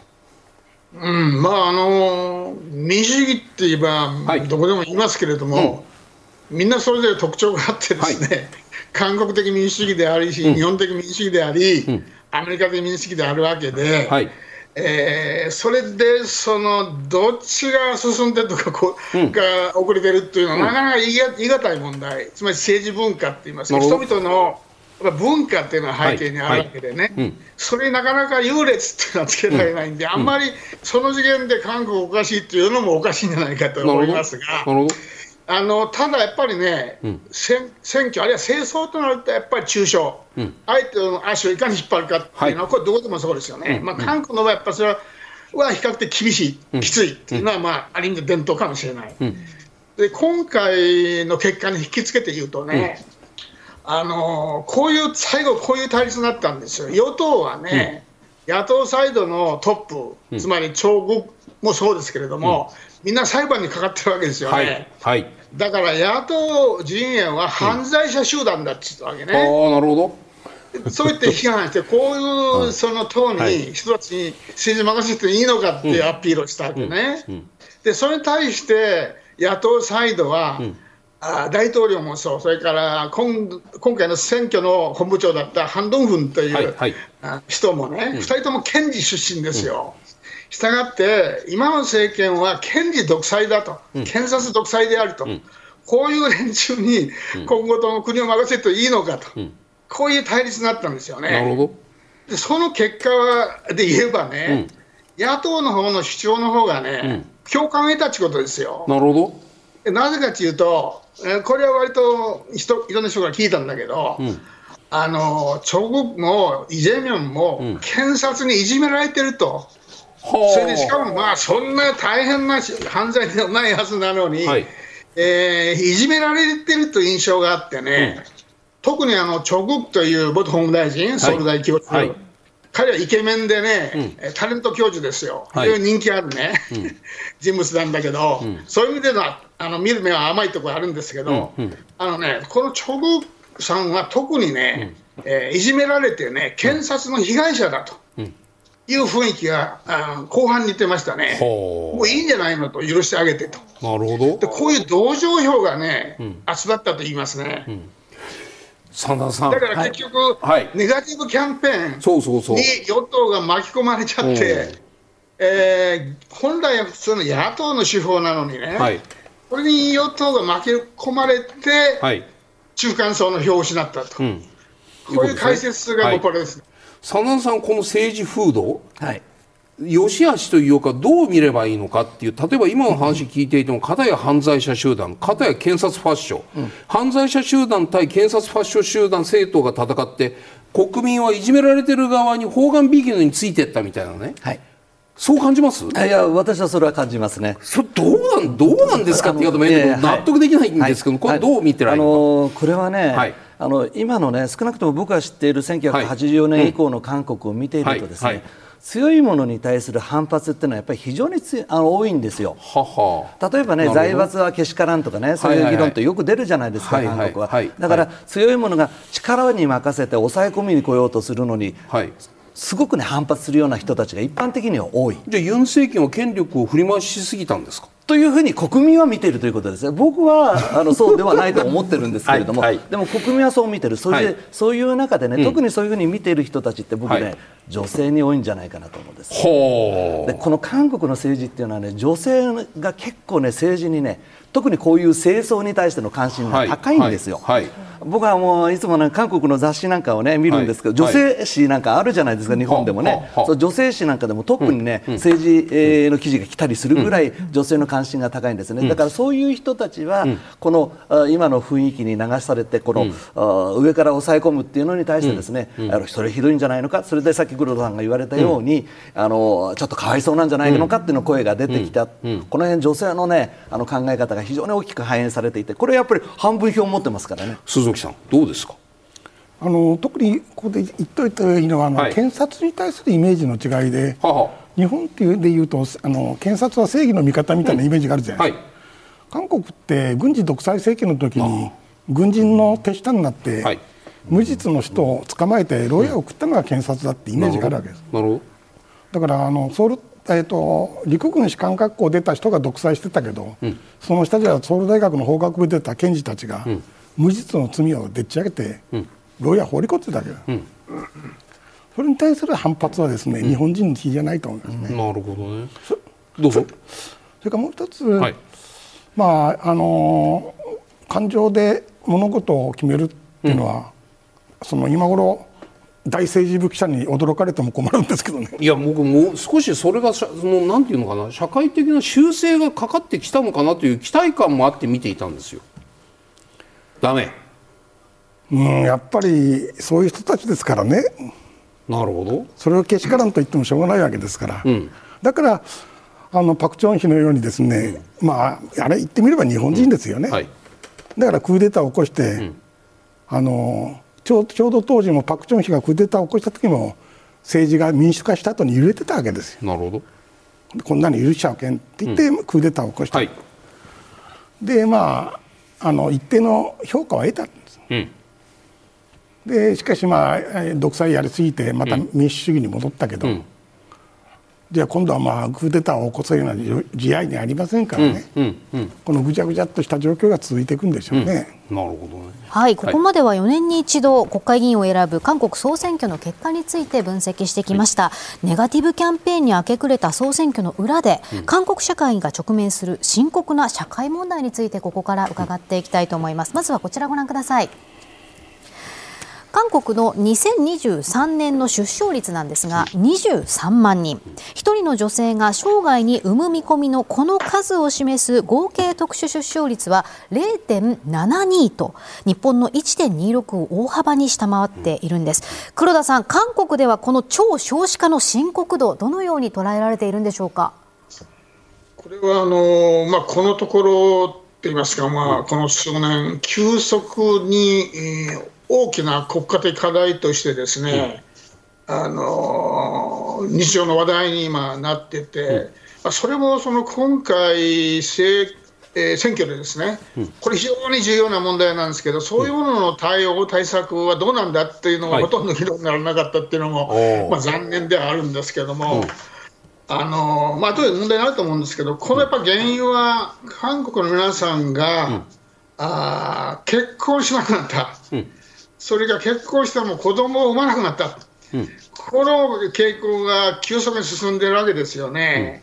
民主主義って言えば、どこでも言いますけれども、みんなそれぞれ特徴があってですね、韓国的民主主義であり、日本的民主主義であり、アメリカ的民主主義であるわけで、それでどっちが進んでとかが遅れてるっていうのはなかなか言い難い問題、つまり政治文化って言いますか、人々の文化っていうのは背景にあるわけでね、それになかなか優劣っていうのはつけられないんで、あんまりその次元で韓国おかしいっていうのもおかしいんじゃないかと思いますが、ただやっぱりね、選挙あるいは政争となるとやっぱり中傷、相手の足をいかに引っ張るかっていうのは、これどこでもそうですよね。韓国の場合やっぱそれは比較的厳しい、きついっていうのは、ある意味で伝統かもしれない。で今回の結果に引き付けて言うとね、最後こういう対立になったんですよ。与党はね、 野党サイドのトップ、つまりチョ・グクもそうですけれども、みんな裁判にかかってるわけですよね。だから野党陣営は犯罪者集団だって言ったわけね。 なるほど。 そうやって批判して、こういうその党に人たちに政治任せていいのかっていうアピールをしたわけね。でそれに対して野党サイドは、大統領もそう、それから今回の選挙の本部長だったハン・ドンフンという人もね、2人とも検事出身ですよ。したがって今の政権は検事独裁だと、検察独裁であると、こういう連中に今後とも国を任せていいのかと、こういう対立になったんですよね。 なるほど。 でその結果で言えばね、野党の方の主張の方がね、共感を得たってことですよ。 なるほど。なぜかというと、これは割といろんな人から聞いたんだけど、チョ・グクもイ・ジェミョンも検察にいじめられてると。それでしかもそんな大変な犯罪ではないはずなのに、いじめられてるという印象があってね、特にチョ・グクという元法務大臣、総理大教授、彼はイケメンでね、タレント教授ですよ、非常に人気あるね、人物なんだけど、そういう意味では見る目は甘いところあるんですけど、このチョ・グクさんは特にね、いじめられてね、検察の被害者だと。いう雰囲気が後半に似てましたね。もういいんじゃないのと、許してあげてと。 なるほど。 でこういう同情票がね、集まったと言いますね。 真田さん、 だから結局、ネガティブキャンペーンに与党が巻き込まれちゃって、本来は普通の野党の手法なのにね、これに与党が巻き込まれて、中間層の票を失ったと、こういう解説がこれですね。 真田さん、この政治風土、良し悪しというか、どう見ればいいのかっていう、例えば今の話聞いていても、片や犯罪者集団、片や検察ファッション、犯罪者集団対検察ファッション集団、政党が戦って、国民はいじめられてる側に砲丸ビギについていったみたいなね、そう感じます？ いや、私はそれは感じますね。 どうなんですかって言うと、納得できないんですけど、これ、どう見てられるのか。 これはね、今のね、少なくとも僕が知っている1984年以降の韓国を見ているとですね、強いものに対する反発っていうのはやっぱり非常に多いんですよ。例えばね、財閥はけしからんとかね、そういう議論ってよく出るじゃないですか、韓国は。だから強いものが力に任せて抑え込みに来ようとするのに、すごくね、反発するような人たちが一般的には多い。 じゃあユン政権は権力を振り回しすぎたんですかというふうに国民は見ているということですね。僕はそうではないと思ってるんですけれども、でも国民はそう見てる。それで、そういう中でね、特にそういうふうに見ている人たちって僕ね、女性に多いんじゃないかなと思うんです。でこの韓国の政治っていうのはね、女性が結構ね、政治にね、特にこういう政争に対しての関心が高いんですよ。僕はもういつも、ね、韓国の雑誌なんかを、ね、見るんですけど、女性誌なんかあるじゃないですか、日本でもね。そう女性誌なんかでも特にね、政治の記事が来たりするぐらい女性の関心が高いんですね。だからそういう人たちは、この今の雰囲気に流されて、この上から抑え込むっていうのに対してですね、それひどいんじゃないのか、それでさっき黒田さんが言われたように、ちょっとかわいそうなんじゃないのかっていうの声が出てきた、この辺女性のね、考え方が非常に大きく反映されていて、これやっぱり半分票を持ってますからね。 鈴木さん、どうですか？ 特にここで言っておいたらいいのは、検察に対するイメージの違いで、日本でいうと検察は正義の味方みたいなイメージがあるじゃないですか。韓国って軍事独裁政権の時に軍人の手下になって、無実の人を捕まえて牢屋を送ったのが検察だってイメージがあるわけです。だから陸軍士官学校出た人が独裁してたけど、その下ではソウル大学の法学部出た検事たちが、無実の罪をでっち上げて、牢屋放り込んでたわけだ。それに対する反発はですね、日本人の比じゃないと思いますね。 なるほどね。どうぞ。 それからもう一つ、感情で物事を決めるっていうのは、今頃大政治部記者に驚かれても困るんですけどね。 いや、僕もう少しそれがなんていうのかな、社会的な修正がかかってきたのかなという期待感もあって見ていたんですよ。ダメ。 やっぱりそういう人たちですからね。 なるほど。 それをけしからんと言ってもしょうがないわけですから、だからパク・チョンヒのようにですね、あれ言ってみれば日本人ですよね。だからクーデターを起こして、ちょうど当時もパク・チョンヒがクーデターを起こした時も政治が民主化した後に揺れてたわけですよ。 なるほど。 こんなの許しちゃうけんって言ってクーデターを起こした、はい、でまあ一定の評価は得たんです、でしかし独裁やりすぎてまた民主主義に戻ったけど、じゃあ今度はクーデターを起こすような事合にありませんからね、このぐちゃぐちゃっとした状況が続いていくんでしょうね。 なるほどね。 はい、ここまでは4年に一度国会議員を選ぶ韓国総選挙の結果について分析してきました。ネガティブキャンペーンに明け暮れた総選挙の裏で、韓国社会が直面する深刻な社会問題についてここから伺っていきたいと思います。まずはこちらご覧ください。韓国の2023年の出生率なんですが23万人、1人の女性が生涯に産む見込みのこの数を示す合計特殊出生率は 0.72 と日本の 1.26 を大幅に下回っているんです。黒田さん、韓国ではこの超少子化の深刻度、どのように捉えられているんでしょうか。 これはこのところといいますか、この数年急速に、大きな国家的課題としてですね、日常の話題に今なってて、それも今回選挙でですね、これ非常に重要な問題なんですけど、そういうものの対策はどうなんだっていうのがほとんど議論にならなかったっていうのも、残念ではあるんですけども、後で問題になると思うんですけど、このやっぱ原因は韓国の皆さんが、結婚しなくなった。それが結婚しても子供を産まなくなった、この傾向が急速に進んでいるわけですよね。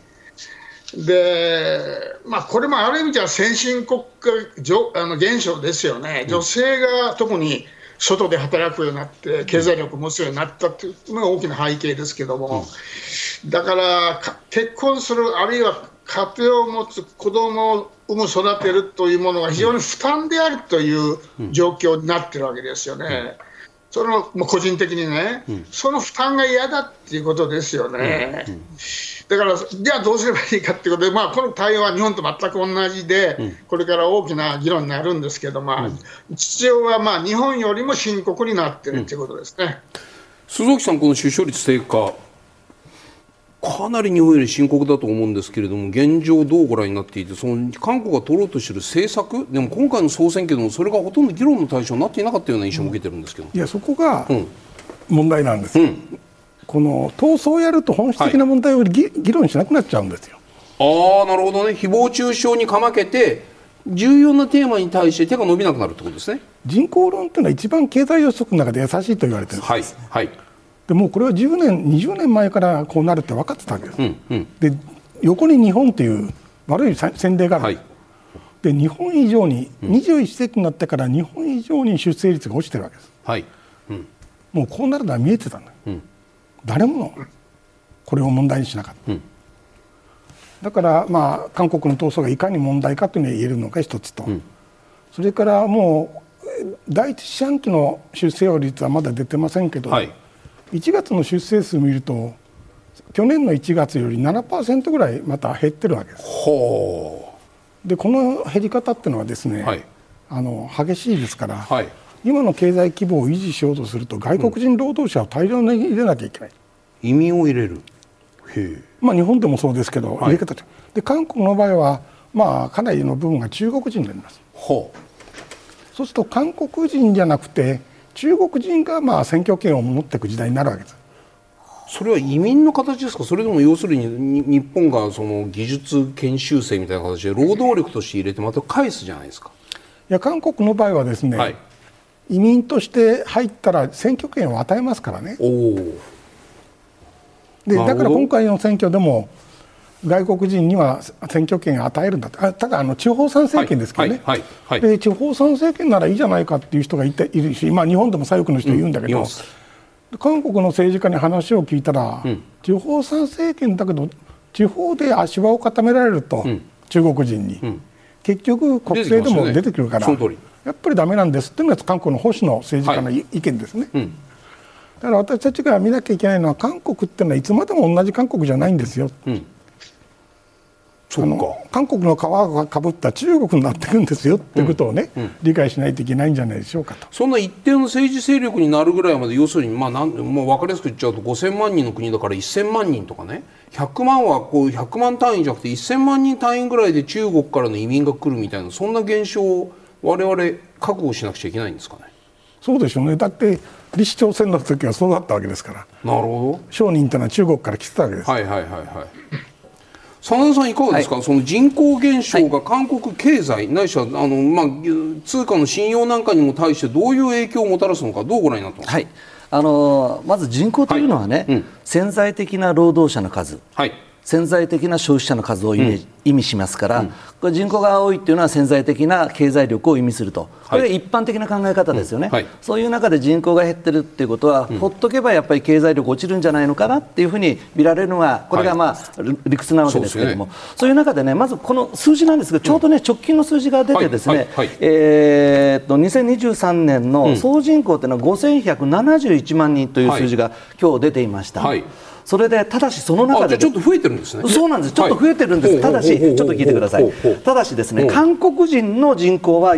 で、これもある意味じゃ先進国家現象ですよね。女性が特に外で働くようになって経済力を持つようになったというのが大きな背景ですけども、だから結婚する、あるいは家庭を持つ、子供を産む、育てるというものが非常に負担であるという状況になっているわけですよね。その個人的にね、その負担が嫌だっていうことですよね。だからじゃあどうすればいいかっていうことで、この対応は日本と全く同じで、これから大きな議論になるんですけど、実情は日本よりも深刻になっているということですね。 鈴木さん、この出生率低下、かなり日本より深刻だと思うんですけれども、現状どうご覧になっていて、韓国が取ろうとしている政策でも今回の総選挙でもそれがほとんど議論の対象になっていなかったような印象を受けてるんですけど、 いやそこが問題なんです、この闘争をやると本質的な問題を議論しなくなっちゃうんですよ。 なるほどね。誹謗中傷にかまけて重要なテーマに対して手が伸びなくなるってことですね。人口論というのは一番経済予測の中で優しいと言われてるんです、でもうこれは10年20年前からこうなるって分かってたわけです、で横に日本という悪い先例がある、で日本以上に、21世紀になってから日本以上に出生率が落ちてるわけです、もうこうなるのは見えてたんだ、誰もこれを問題にしなかった、だから韓国の闘争がいかに問題かというのが言えるのが一つと、それからもう第一四半期の出生率はまだ出てませんけど、1月の出生数を見ると去年の1月より 7% ぐらいまた減ってるわけです。でこの減り方っていうのはですね、激しいですから、今の経済規模を維持しようとすると外国人労働者を大量に入れなきゃいけない、 移民を入れる。 日本でもそうですけど、入れ方で韓国の場合はかなりの部分が中国人になります。そうすると韓国人じゃなくて中国人が選挙権を持っていく時代になるわけです。 それは移民の形ですか、それとも要するに日本がその技術研修生みたいな形で労働力として入れてまた返すじゃないですか。 いや韓国の場合はですね、移民として入ったら選挙権を与えますからね。でだから今回の選挙でも外国人には選挙権を与えるんだと。ただ地方参政権ですけどね、で地方参政権ならいいじゃないかっていう人がいるし、日本でも左翼の人言うんだけど、韓国の政治家に話を聞いたら、地方参政権だけど地方で足場を固められると、中国人に、結局国政でも出てくるから、やっぱりダメなんですっていうのが韓国の保守の政治家の意見ですね。だから私たちが見なきゃいけないのは、韓国っていうのはいつまでも同じ韓国じゃないんですよ、 韓国の皮がかぶった中国になっていくんですよってことをね、理解しないといけないんじゃないでしょうかと。 そんな一定の政治勢力になるぐらいまで、要するに、もう分かりやすく言っちゃうと5000万人の国だから1000万人とかね、100万はこう100万単位じゃなくて1000万人単位ぐらいで中国からの移民が来るみたいな、そんな現象を我々覚悟しなくちゃいけないんですかね。 そうでしょうね。だって李氏朝鮮の時はそうだったわけですから。 なるほど。 商人というのは中国から来てたわけです。 はいはいはいはい。真田さんいかがですか、その人口減少が韓国経済、ないしは通貨の信用なんかにも対してどういう影響をもたらすのか、どうご覧になってますか。 まず人口というのはね、潜在的な労働者の数、潜在的な消費者の数を意味しますから、これ人口が多いというのは潜在的な経済力を意味すると、これが一般的な考え方ですよね。そういう中で人口が減ってるっていうことは、ほっとけばやっぱり経済力落ちるんじゃないのかなっていうふうに見られるのが、これが理屈なわけですけれども、そういう中でね、まずこの数字なんですが、ちょうどね、直近の数字が出てですね、2023年の総人口というのは5171万人という数字が今日出ていました。それでただしその中でちょっと増えてるんですね。 そうなんです。ちょっと増えてるんです。ただしちょっと聞いてください。ただしですね、韓国人の人口は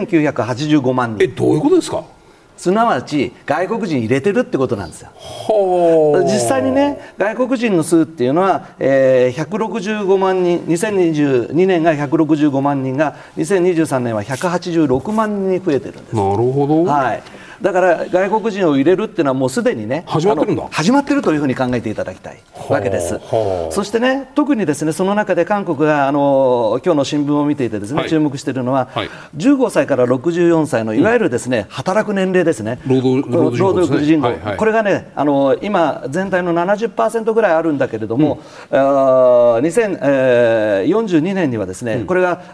4985万人。 どういうことですか。 すなわち外国人入れてるってことなんですよ。実際にね、外国人の数っていうのは、165万人、2022年が165万人が2023年は186万人に増えてるんです。 なるほど。 だから外国人を入れるっていうのはもうすでにね、 始まってるんだ。 始まってるというふうに考えていただきたいわけです。そしてね、特にですね、その中で韓国が今日の新聞を見ていてですね、注目しているのは、15歳から64歳のいわゆるですね、働く年齢ですね、労働力人口、これがね、今全体の 70% ぐらいあるんだけれども、2042年にはですね、これが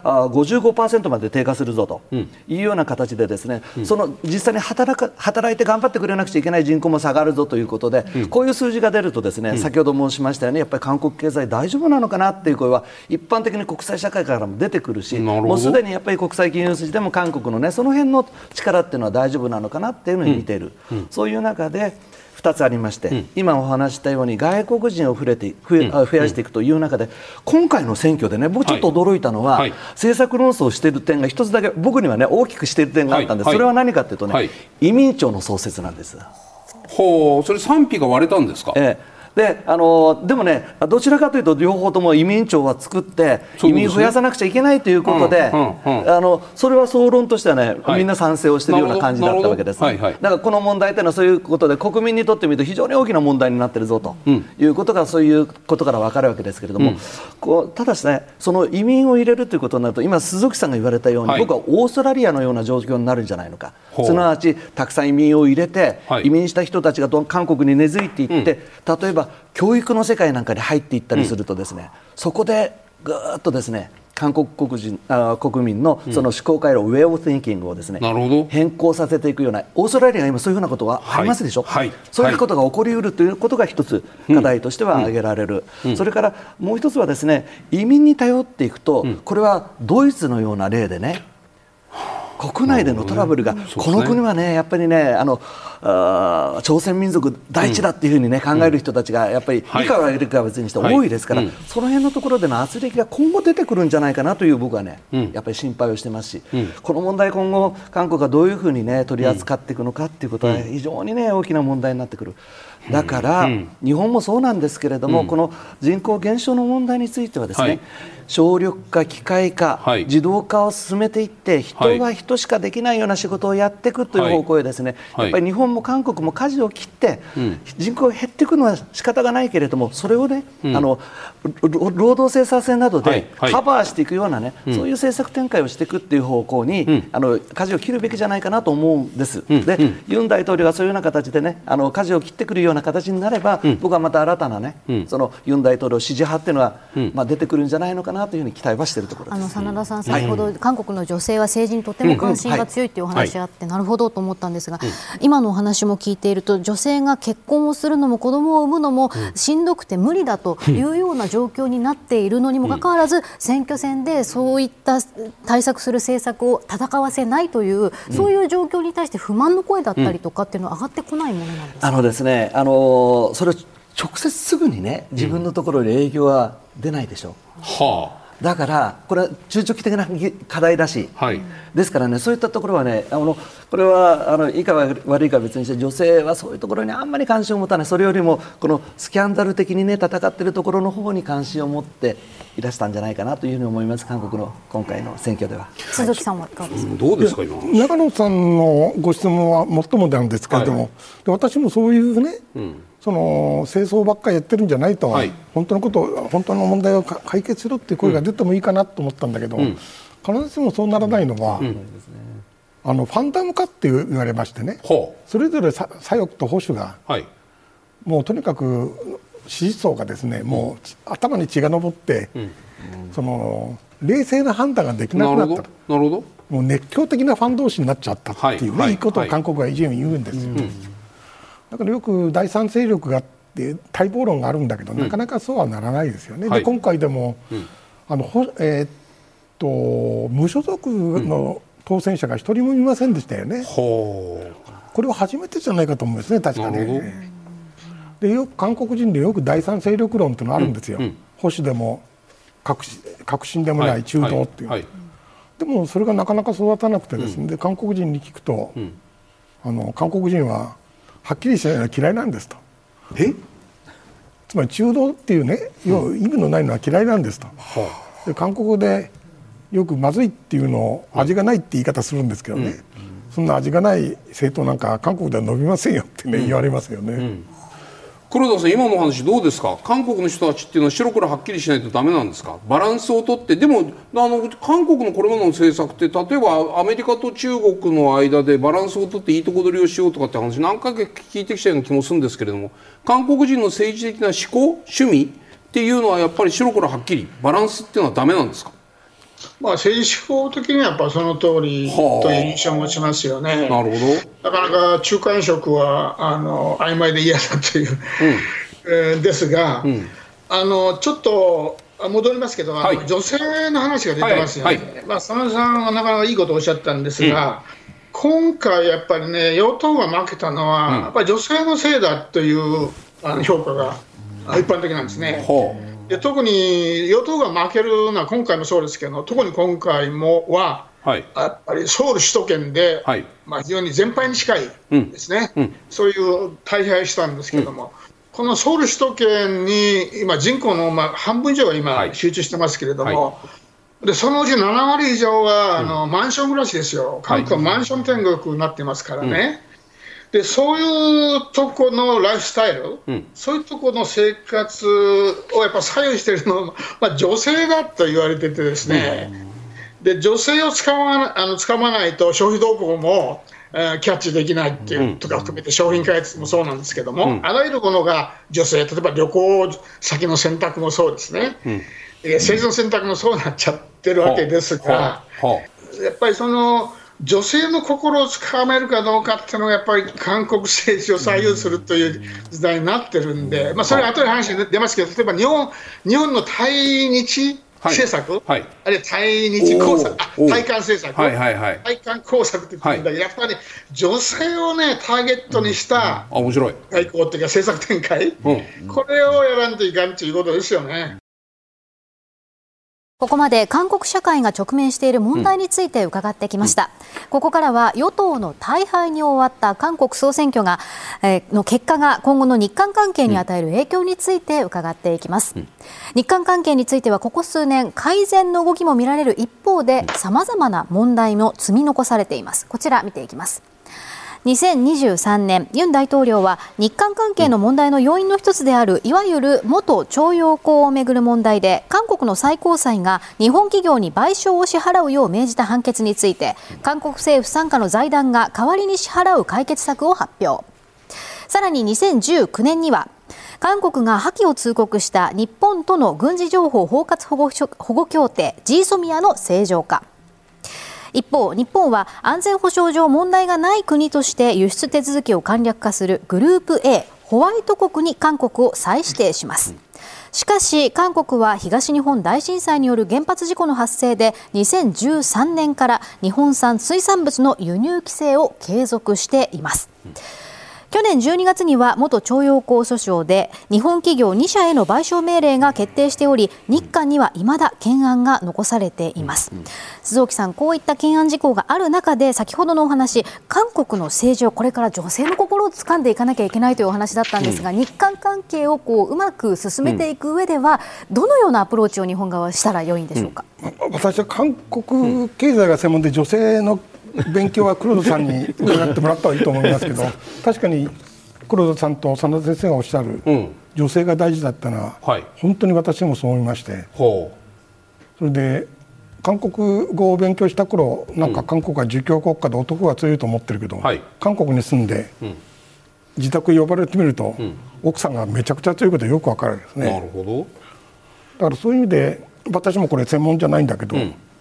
55% まで低下するぞというような形でですね、その実際に働いて頑張ってくれなくちゃいけない人口も下がるぞということで、こういう数字が出るとですね、先ほど申しましたように、やっぱり韓国経済大丈夫なのかなっていう声は一般的に国際社会からも出てくるし、もうすでにやっぱり国際金融筋でも韓国のね、その辺の力っていうのは大丈夫なのかなっていうのに見ている、そういう中で2つありまして、今お話したように外国人を増やしていくという中で、今回の選挙でね、僕ちょっと驚いたのは、政策論争をしている点が一つだけ僕にはね、大きくしている点があったんです。それは何かというとね、移民庁の創設なんです。 それ賛否が割れたんですか。 でもね、どちらかというと両方とも移民庁は作って移民増やさなくちゃいけないということで、それは総論としてはね、みんな賛成をしているような感じだったわけです。だからこの問題というのはそういうことで、国民にとってみると非常に大きな問題になっているぞということが、そういうことから分かるわけですけれども、ただしね、その移民を入れるということになると、今鈴木さんが言われたように、僕はオーストラリアのような状況になるんじゃないのか。すなわちたくさん移民を入れて、移民した人たちが韓国に根付いていって、例えば教育の世界なんかに入っていったりするとですね、そこでぐーっとですね、韓国国民のその思考回路、ウェイオブ・ティンキングをですね、変更させていくような、オーストラリアが今そういうふうなことがありますでしょ。そういうことが起こりうるということが一つ課題としては挙げられる。それからもう一つはですね、移民に頼っていくと、これはドイツのような例でね、国内でのトラブルが、この国はね、やっぱりね、朝鮮民族第一だっていうふうにね、考える人たちがやっぱり理解を得るかは別にして多いですから、その辺のところでの圧力が今後出てくるんじゃないかなという僕はね、やっぱり心配をしてますし、この問題今後韓国がどういうふうにね取り扱っていくのかっていうことは非常にね大きな問題になってくる。だから、日本もそうなんですけれども、この人口減少の問題についてはですね、省力化、機械化、自動化を進めていって、人が人しかできないような仕事をやっていくという方向へですね、やっぱり日本も韓国も舵を切って、人口が減っていくのは仕方がないけれども、それをね、労働生産性などでカバーしていくようなね、そういう政策展開をしていくっていう方向に、舵を切るべきじゃないかなと思うんです。で、ユン大統領がそういうような形でね、舵を切ってくるような形になれば、僕はまた新たなね、そのユン大統領支持派っていうのは、出てくるんじゃないのかなというふうに期待はしているところです。 真田さん、先ほど、韓国の女性は政治にとても関心が強いというお話があって、なるほどと思ったんですが、今のお話も聞いていると、女性が結婚をするのも子供を産むのもしんどくて無理だというような状況になっているのにもかかわらず、選挙戦でそういった対策する政策を戦わせないという、そういう状況に対して不満の声だったりとかっていうのは上がってこないものなんですか。 ですね、それ直接すぐにね、自分のところに影響は出ないでしょう。 だからこれは中長期的な課題だし、ですからね、そういったところはね、これはいいか悪いか別にして、女性はそういうところにあんまり関心を持たない。それよりもこのスキャンダル的にね戦っているところの方に関心を持っていらしたんじゃないかなというふうに思います。韓国の今回の選挙では。 鈴木さんはいかがですか。 どうですか今。 中野さんのご質問は最もなんですけれども、で私もそういうね、その清掃ばっかりやってるんじゃないと、本当の問題を解決しろっていう声が出てもいいかなと思ったんだけど、必ずしもそうならないのは、ファンダム化って言われましてね、それぞれ左翼と保守が、もうとにかく支持層がですね、もう頭に血が上って、その冷静な判断ができなくなった。 なるほど。 もう熱狂的なファン同士になっちゃったっていうね、いいことを韓国は以前言うんですよ。だからよく第三勢力があって待望論があるんだけど、なかなかそうはならないですよね。で今回でも、無所属の当選者が一人もいませんでしたよね。これは初めてじゃないかと思うんですね、確かに。でよく韓国人でよく第三勢力論っていうのがあるんですよ。保守でも革新でもない中道っていう。でもそれがなかなか育たなくてですね、で韓国人に聞くと、韓国人ははっきりしないのは嫌いなんですと。つまり中道っていうね、意味のないのは嫌いなんですと。で韓国でよくまずいっていうのを味がないって言い方するんですけどね、そんな味がない政党なんか韓国では伸びませんよってね、言われますよね。 黒田さん、今の話どうですか。韓国の人たちっていうのは白黒はっきりしないとダメなんですか。バランスをとって。でも韓国のこれまでの政策って、例えばアメリカと中国の間でバランスをとっていいとこ取りをしようとかって話何回か聞いてきたような気もするんですけれども、韓国人の政治的な思考趣味っていうのはやっぱり白黒はっきりバランスっていうのはダメなんですか。 政治手法的にはやっぱその通りという印象を持ちますよね。 なるほど。 なかなか中間色は曖昧で嫌だという、ですが、ちょっと戻りますけど、女性の話が出てますよね。佐野さんはなかなかいいことをおっしゃったんですが、今回やっぱりね、与党が負けたのは、やっぱり女性のせいだという評価が一般的なんですね。で特に与党が負けるのは今回もそうですけど、特に今回は、やっぱりソウル首都圏で、非常に全敗に近いですね、そういう大敗したんですけども、このソウル首都圏に今人口の半分以上が今集中してますけれども、でそのうち7割以上はマンション暮らしですよ。韓国はマンション天国になってますからね。でそういうとこのライフスタイル、そういうとこの生活をやっぱ左右しているのは、女性だと言われててですね、で女性をつかまないと消費動向も、キャッチできないっていうとか含めて商品開発もそうなんですけども、あらゆるものが女性、例えば旅行先の選択もそうですね、政治の選択もそうなっちゃってるわけですが、やっぱりその女性の心をつかめるかどうかっていうのがやっぱり韓国政治を左右するという時代になってるんで、それは後で話に出ますけど、例えば日本の対日政策、あるいは対日工作、対韓政策、対韓工作って言ってるんだけど、やっぱり女性をねターゲットにした外交っていうか政策展開、これをやらんといかんということですよね。 ここまで韓国社会が直面している問題について伺ってきました。ここからは与党の大敗に終わった韓国総選挙の結果が今後の日韓関係に与える影響について伺っていきます。日韓関係についてはここ数年改善の動きも見られる一方で、様々な問題も積み残されています。こちら見ていきます。2023年、ユン大統領は日韓関係の問題の要因の一つであるいわゆる元徴用工をめぐる問題で、韓国の最高裁が日本企業に賠償を支払うよう命じた判決について、韓国政府傘下の財団が代わりに支払う解決策を発表。さらに2019年には韓国が破棄を通告した日本との軍事情報包括保護協定 GSOMIA の正常化。一方、日本は安全保障上問題がない国として輸出手続きを簡略化するグループ A ホワイト国に韓国を再指定します。しかし韓国は東日本大震災による原発事故の発生で2013年から日本産水産物の輸入規制を継続しています。 去年12月には元徴用工訴訟で日本企業2社への賠償命令が決定しており、日韓には未だ懸案が残されています。鈴木さん、こういった懸案事項がある中で、先ほどのお話、韓国の政治をこれから女性の心を掴んでいかなきゃいけないというお話だったんですが、日韓関係をうまく進めていく上では、どのようなアプローチを日本側はしたら良いんでしょうか。 私は韓国経済が専門で女性の勉強は黒田さんに伺ってもらった方がいいと思いますけど、確かに黒田さんと真田先生がおっしゃる、女性が大事だったのは、本当に私もそう思いまして、それで韓国語を勉強した頃、なんか韓国は儒教国家で男が強いと思ってるけど、韓国に住んで、自宅に呼ばれてみると、奥さんがめちゃくちゃ強いことよく分かるんですね。 なるほど。 だからそういう意味で、私もこれ専門じゃないんだけど、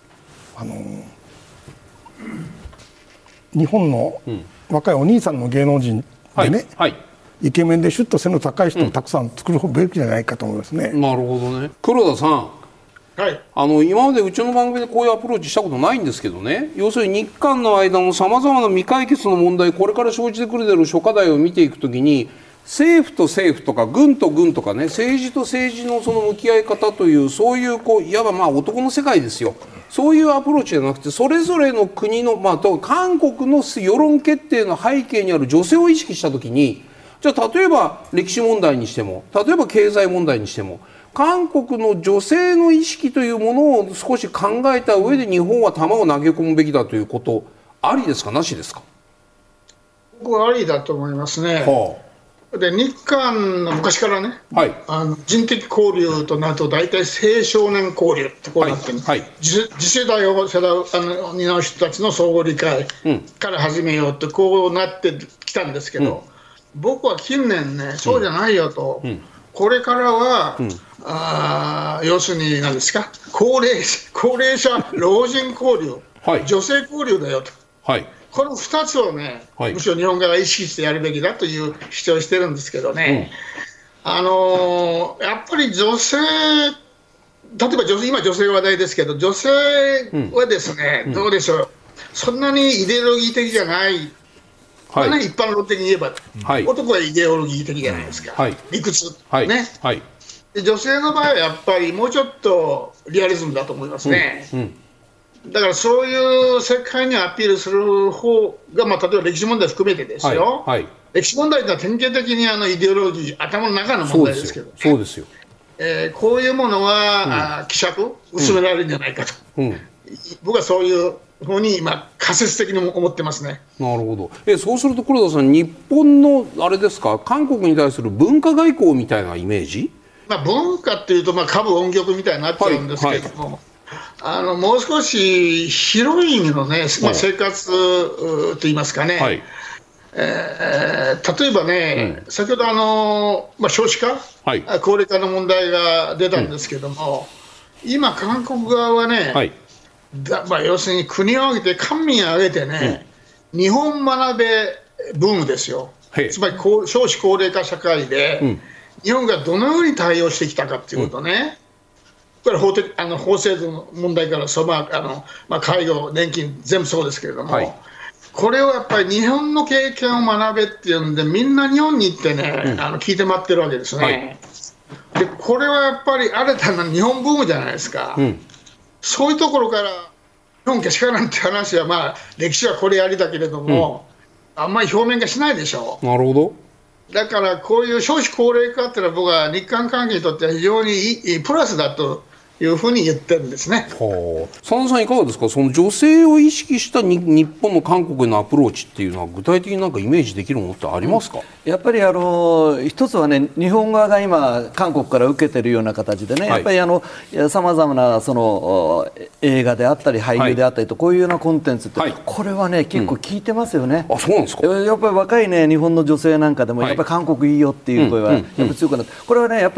日本の若いお兄さんの芸能人でね、イケメンでシュッと背の高い人をたくさん作るべきじゃないかと思いますね。 なるほどね。黒田さん、今までうちの番組でこういうアプローチしたことないんですけどね、要するに日韓の間のさまざまな未解決の問題、これから生じてくるである諸課題を見ていくときに、政府と政府とか軍と軍とかね、政治と政治のその向き合い方という、そういういわば男の世界ですよ。そういうアプローチじゃなくて、それぞれの国の、韓国の世論決定の背景にある女性を意識したときに、じゃあ例えば歴史問題にしても、例えば経済問題にしても、韓国の女性の意識というものを少し考えた上で日本は球を投げ込むべきだということ、ありですか、なしですか。 僕はありだと思いますね。で、日韓の昔からね、人的交流となると大体青少年交流ってこうなってる、次世代を担う人たちの相互理解から始めようってこうなってきたんですけど、僕は近年ね、そうじゃないよと、これからは、要するに何ですか、高齢者老人交流、女性交流だよと。この2つをね、むしろ日本側が意識してやるべきだという主張をしてるんですけどね、やっぱり女性、例えば今、女性が話題ですけど、女性はですね、どうでしょう、そんなにイデオロギー的じゃない、一般論的に言えば、男はイデオロギー的じゃないですか、理屈、ね、で女性の場合はやっぱりもうちょっとリアリズムだと思いますね。だからそういう世界にアピールする方が、例えば歴史問題含めてですよ、歴史問題というのは典型的にイデオロギー、頭の中の問題ですけど、 そうですよ。 こういうものは、希釈、薄められるんじゃないかと、僕はそういうふうに今、仮説的に思ってますね。 なるほど。そうすると黒田さん、日本のあれですか、韓国に対する文化外交みたいなイメージ？ 文化っていうと、歌舞音曲みたいになっちゃうんですけれども、もう少し広い意味のね、生活といいますかね、例えばね、先ほど少子化、高齢化の問題が出たんですけども、今、韓国側はね、要するに国を挙げて、官民を挙げてね、日本学べブームですよ。つまり少子高齢化社会で、日本がどのように対応してきたかということね、これ法制度の問題から介護、年金、全部そうですけれども、これをやっぱり日本の経験を学べっていうんで、みんな日本に行ってね、聞いて回ってるわけですね。でこれはやっぱり新たな日本ブームじゃないですか。そういうところから日本けしからんって話は、歴史はこれやりだけれども、あんまり表面化しないでしょ。 なるほど。 だからこういう少子高齢化っていうのは、僕は日韓関係にとっては非常にいいプラスだというふうに言ってるんですね。 真田さん、いかがですか、その女性を意識した日本の韓国へのアプローチっていうのは、具体的になんかイメージできるものってありますか？ やっぱり一つはね、日本側が今、韓国から受けているような形でね、やっぱりさまざまな映画であったり、俳優であったりと、こういうようなコンテンツって、これはね、結構効いてますよね。 そうなんですか？ やっぱり若いね、日本の女性なんかでも、やっぱり韓国いいよっていう声はやっぱり強くなって、これはね、やっぱり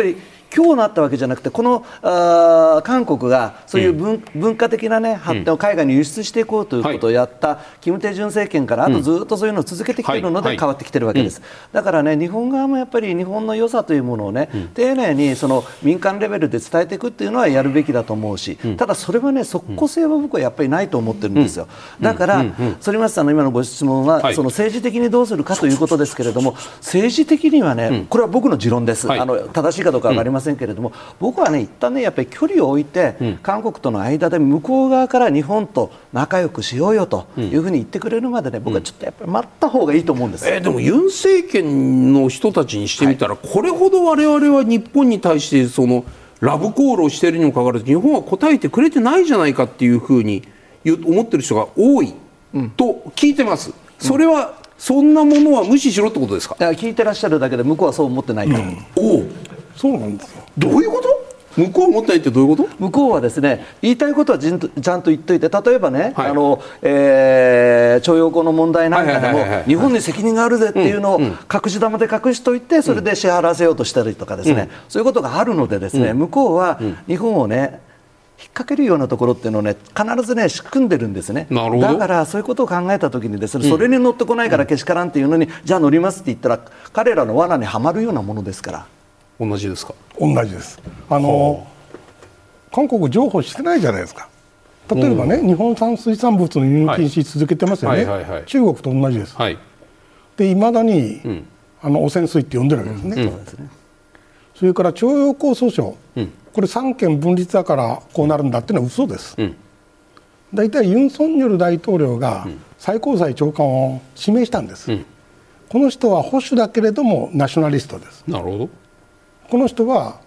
今日なったわけじゃなくて、この韓国がそういう文化的な、ね、発展を海外に輸出していこうということをやった金大中政権からあとずっとそういうのを続けてきているので変わってきているわけです。だからね、日本側もやっぱり日本の良さというものをね、丁寧にその民間レベルで伝えていくっていうのはやるべきだと思うし、ただそれはね、即効性は僕はやっぱりないと思ってるんですよ。だから反町さんの今のご質問は、その政治的にどうするかということですけれども、政治的にはね、これは僕の持論です。正しいかどうかは分かりませんけれども、僕はね、一旦ね、やっぱり距離を置いて、韓国との間で向こう側から日本と仲良くしようよというふうに言ってくれるまでね、僕はちょっとやっぱり待った方がいいと思うんです。 でもユン政権の人たちにしてみたら、これほど我々は日本に対してそのラブコールをしているにもかかわらず、日本は答えてくれてないじゃないかっていうふうに思ってる人が多いと聞いてます。それはそんなものは無視しろってことですか？ 聞いてらっしゃるだけで向こうはそう思ってないと。 そうなんですよ。 どういうこと？向こう思ってないってどういうこと？ 向こうはですね、言いたいことはちゃんと言っといて、例えばね、徴用工の問題なんかでも日本に責任があるぜっていうのを隠し玉で隠しといて、それで支払わせようとしたりとかですね、そういうことがあるのでですね、向こうは日本をね、引っ掛けるようなところっていうのをね、必ずね、仕組んでるんですね。だからそういうことを考えたときにですね、それに乗ってこないからけしからんっていうのに、じゃあ乗りますって言ったら、彼らの罠にはまるようなものですから。 同じですか？ 同じです。韓国譲歩してないじゃないですか。例えばね、日本産水産物の輸入禁止続けてますよね。中国と同じです。で、いまだに、汚染水って呼んでるわけですね。それから徴用工訴訟、これ三権分立だからこうなるんだっていうのは嘘です。大体ユン・ソンニョル大統領が最高裁長官を指名したんです。この人は保守だけれどもナショナリストです。 なるほど。 この人は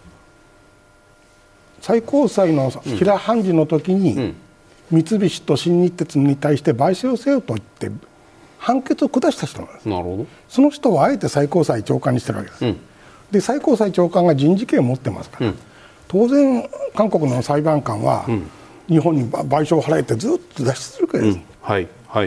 最高裁の平判事の時に三菱と新日鉄に対して賠償せよと言って判決を下した人なんです。 なるほど。 その人をあえて最高裁長官にしてるわけです。で、最高裁長官が人事権を持ってますから、当然韓国の裁判官は日本に賠償を払えてずっと出し続けるわけです。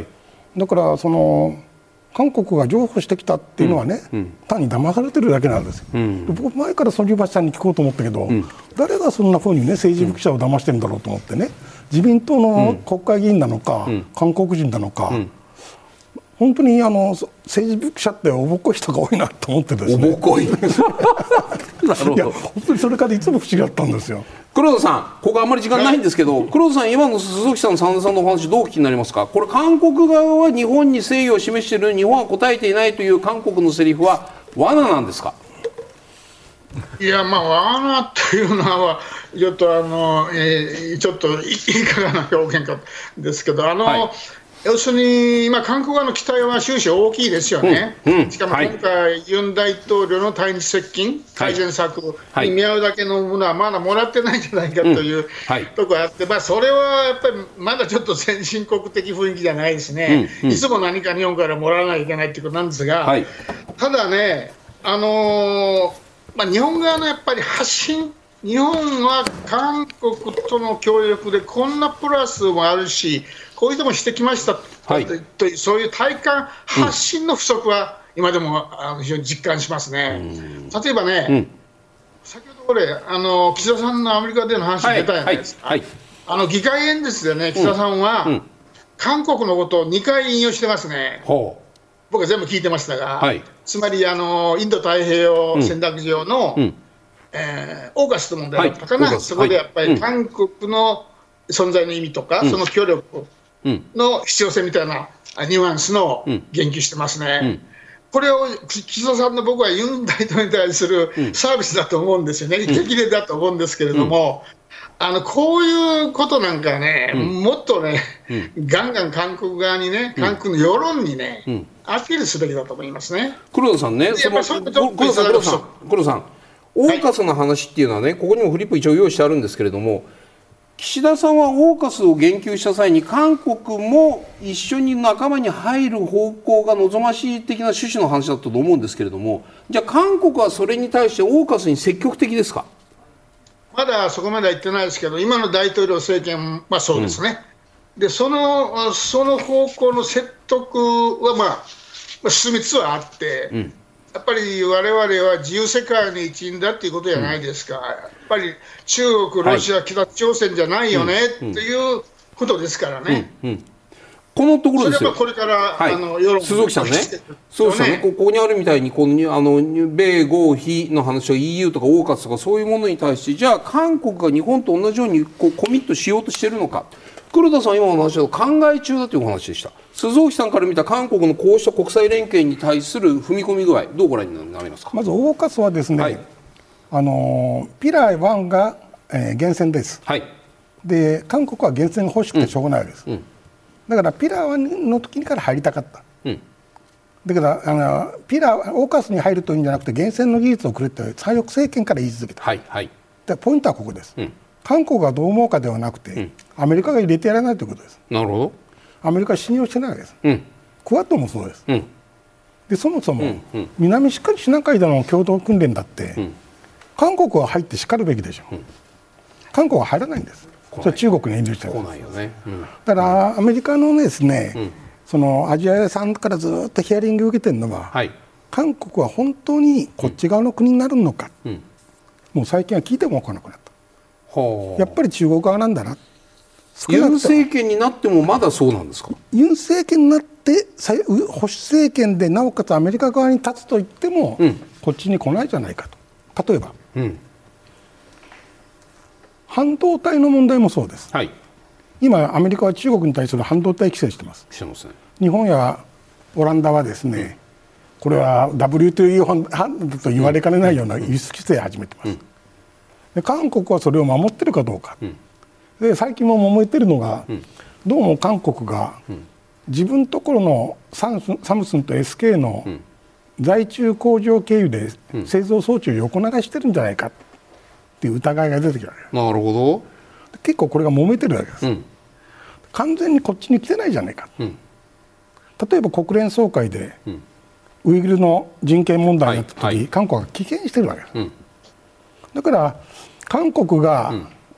だからその韓国が譲歩してきたっていうのはね、単に騙されてるだけなんですよ。僕前から反町さんに聞こうと思ったけど、誰がそんなふうにね、政治部記者を騙してるんだろうと思ってね、自民党の国会議員なのか、韓国人なのか、本当に政治部記者っておぼっこい人が多いなと思ってですね。 おぼっこい。なるほど。 いや、本当にそれからいつも不思議だったんですよ。 黒田さん、ここあんまり時間ないんですけど、黒田さん、今の鈴木さん、真田さんのお話、どうお聞きになりますか？これ、韓国側は日本に誠意を示している、日本は答えていないという韓国のセリフは罠なんですか？ いや、罠というのは、ちょっと言いかがな表現かですけど、要するに今、韓国側の期待は終始大きいですよね。しかも今回、ユン大統領の対日接近、改善策に見合うだけのものはまだもらってないんじゃないかというところがあって、それはやっぱりまだちょっと先進国的雰囲気じゃないですね。いつも何か日本からもらわないといけないということなんですが、ただね、日本側のやっぱり発信、日本は韓国との協力でこんなプラスもあるし、こういう人もしてきましたという、そういう体感、発信の不足は今でも非常に実感しますね。例えばね、先ほど岸田さんのアメリカでの話が出たじゃないですか。議会演説でね、岸田さんは韓国のことを2回引用してますね。僕は全部聞いてましたが、つまりインド太平洋選択上のオーカスの問題だったかな、そこでやっぱり韓国の存在の意味とか、その協力の必要性みたいなニュアンスの言及してますね。これを岸田さんの僕はユン大統領に対するサービスだと思うんですよね、激励だと思うんですけれども、こういうことなんかね、もっとね、ガンガン韓国側にね、韓国の世論にね、アピールすべきだと思いますね。 黒田さんね、黒田さん、オーカスの話っていうのはね、ここにもフリップ一応用意してあるんですけれども、岸田さんはオーカスを言及した際に韓国も一緒に仲間に入る方向が望ましい的な趣旨の話だったと思うんですけれども、じゃあ韓国はそれに対してオーカスに積極的ですか？ まだそこまでは言ってないですけど、今の大統領政権はそうですね。でその方向の説得は進みつつはあって、 やっぱり我々は自由世界の一員だっていうことじゃないですか、やっぱり中国、ロシア、北朝鮮じゃないよねっていうことですからね。 このところですよ。 それはこれから、 鈴木さんね、そうですね、ここにあるみたいに米豪非の話は EU とか OCAS とかそういうものに対して、じゃあ韓国が日本と同じようにコミットしようとしているのか、黒田さん今の話だと考え中だというお話でした。鈴木さんから見た韓国のこうした国際連携に対する踏み込み具合、どうご覧になりますか。 まず OCAS はですね、ピラー1が、源泉です、で韓国は源泉が欲しくてしょうがないわけです、だからピラー1の時から入りたかった、だからピラーOCASに入るというんじゃなくて源泉の技術をくれって左翼政権から言い続けた、でポイントはここです、韓国がどう思うかではなくて、アメリカが入れてやらないということです。 なるほど。 アメリカは信用してないわけです、クアッドもそうです、でそもそも、南シナ海での共同訓練だって、韓国は入ってしかるべきでしょう、韓国は入らないんです、それは中国に遠慮してるんです。だからアメリカのですね、そのアジア屋さんからずっとヒアリングを受けてるのは、韓国は本当にこっち側の国になるのか、もう最近は聞いても分からなくなった、やっぱり中国側なんだな。 ユン政権になってもまだそうなんですか。 ユン政権になって保守政権でなおかつアメリカ側に立つと言っても、こっちに来ないじゃないかと。例えば、半導体の問題もそうです、今アメリカは中国に対する半導体規制してます。日本やオランダはですね、これは WTO 違反だと言われかねないような輸出規制を始めてます、で韓国はそれを守ってるかどうか、で最近も揉めてるのが、どうも韓国が自分のところのサムスンと SK の在中工場経由で製造装置を横流してるんじゃないかっていう疑いが出てきたわけ。 なるほど。 結構これが揉めてるわけです、完全にこっちに来てないじゃないか、例えば国連総会でウイグルの人権問題になった時、韓国が棄権してるわけです、だから韓国が、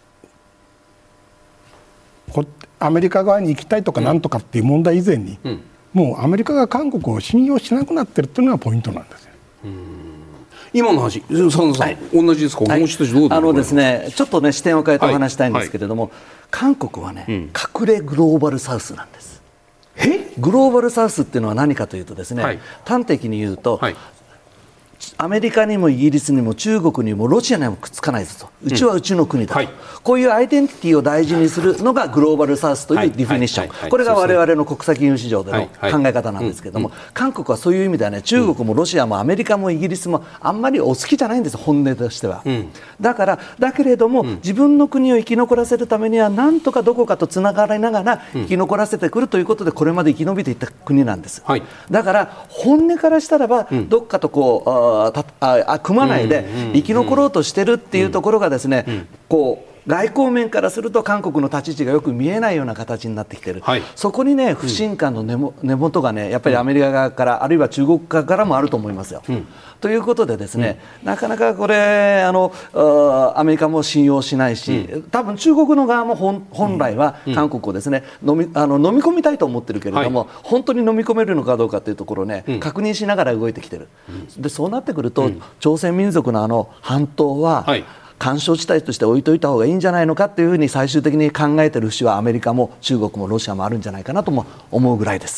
アメリカ側に行きたいとかなんとかっていう問題以前に、もうアメリカが韓国を信用しなくなってるっていうのがポイントなんですよ。 今の話、佐野さん、同じですか。もう一つどうですね、ちょっとね視点を変えてお話したいんですけれども、韓国はね、隠れグローバルサウスなんです。グローバルサウスっていうのは何かというとですね、端的に言うと、アメリカにもイギリスにも中国にもロシアにもくっつかないぞと、うちはうちの国だと、こういうアイデンティティを大事にするのがグローバルサウスというディフィニッション、これが我々の国際金融市場での考え方なんですけども、韓国はそういう意味ではね、中国もロシアもアメリカもイギリスもあんまりお好きじゃないんです、本音としては。だけれども、自分の国を生き残らせるためにはなんとかどこかとつながりながら生き残らせてくるということで、これまで生き延びていった国なんです。だから本音からしたらば、どっかとこう組まないで生き残ろうとしてるっていうところがですね、こう外交面からすると韓国の立ち位置がよく見えないような形になってきている、そこにね不信感の根元がねやっぱりアメリカ側から、あるいは中国側からもあると思いますよ。ということでですね、なかなかこれアメリカも信用しないし、多分中国の側も本来は韓国をですね、飲み込みたいと思ってるけれども、本当に飲み込めるのかどうかというところをね、確認しながら動いてきてる。でそうなってくると、朝鮮民族の半島は、緩衝地帯として置いといた方がいいんじゃないのかというふうに最終的に考えている節はアメリカも中国もロシアもあるんじゃないかなとも思うぐらいです。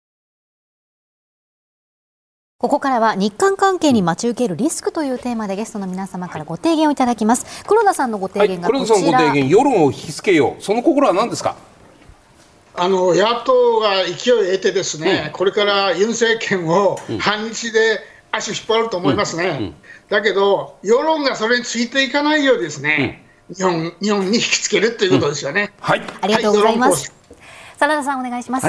ここからは日韓関係に待ち受けるリスクというテーマでゲストの皆様からご提言をいただきます。黒田さんのご提言がこちら。 黒田さんのご提言、世論を引きつけよう、その心は何ですか。 野党が勢いを得てですね、これからユン政権を反日で足を引っ張ると思いますね。だけど世論がそれについていかないようですね、日本に引きつけるということですよね。 ありがとうございます。真田さんお願いします。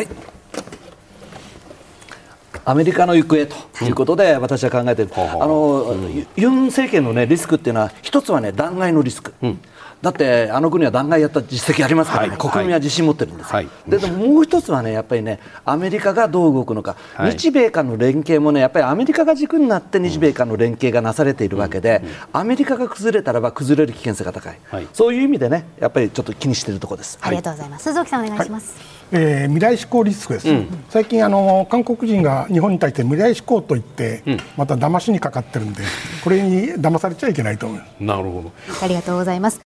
アメリカの行方ということで私は考えている、ユン政権の、リスクっていうのは一つは、弾劾のリスク、 だってあの国は弾劾やった実績ありますからね、国民は自信持ってるんです、でももう一つはね、やっぱりね、アメリカがどう動くのか、日米間の連携もね、やっぱりアメリカが軸になって日米間の連携がなされているわけで、アメリカが崩れたらば崩れる危険性が高い、そういう意味でね、やっぱりちょっと気にしているところです。 ありがとうございます。鈴木さんお願いします。 未来志向リスクです、最近韓国人が日本に対して未来志向といって、また騙しにかかってるんで、これに騙されちゃいけないと思います。 なるほど。 ありがとうございます。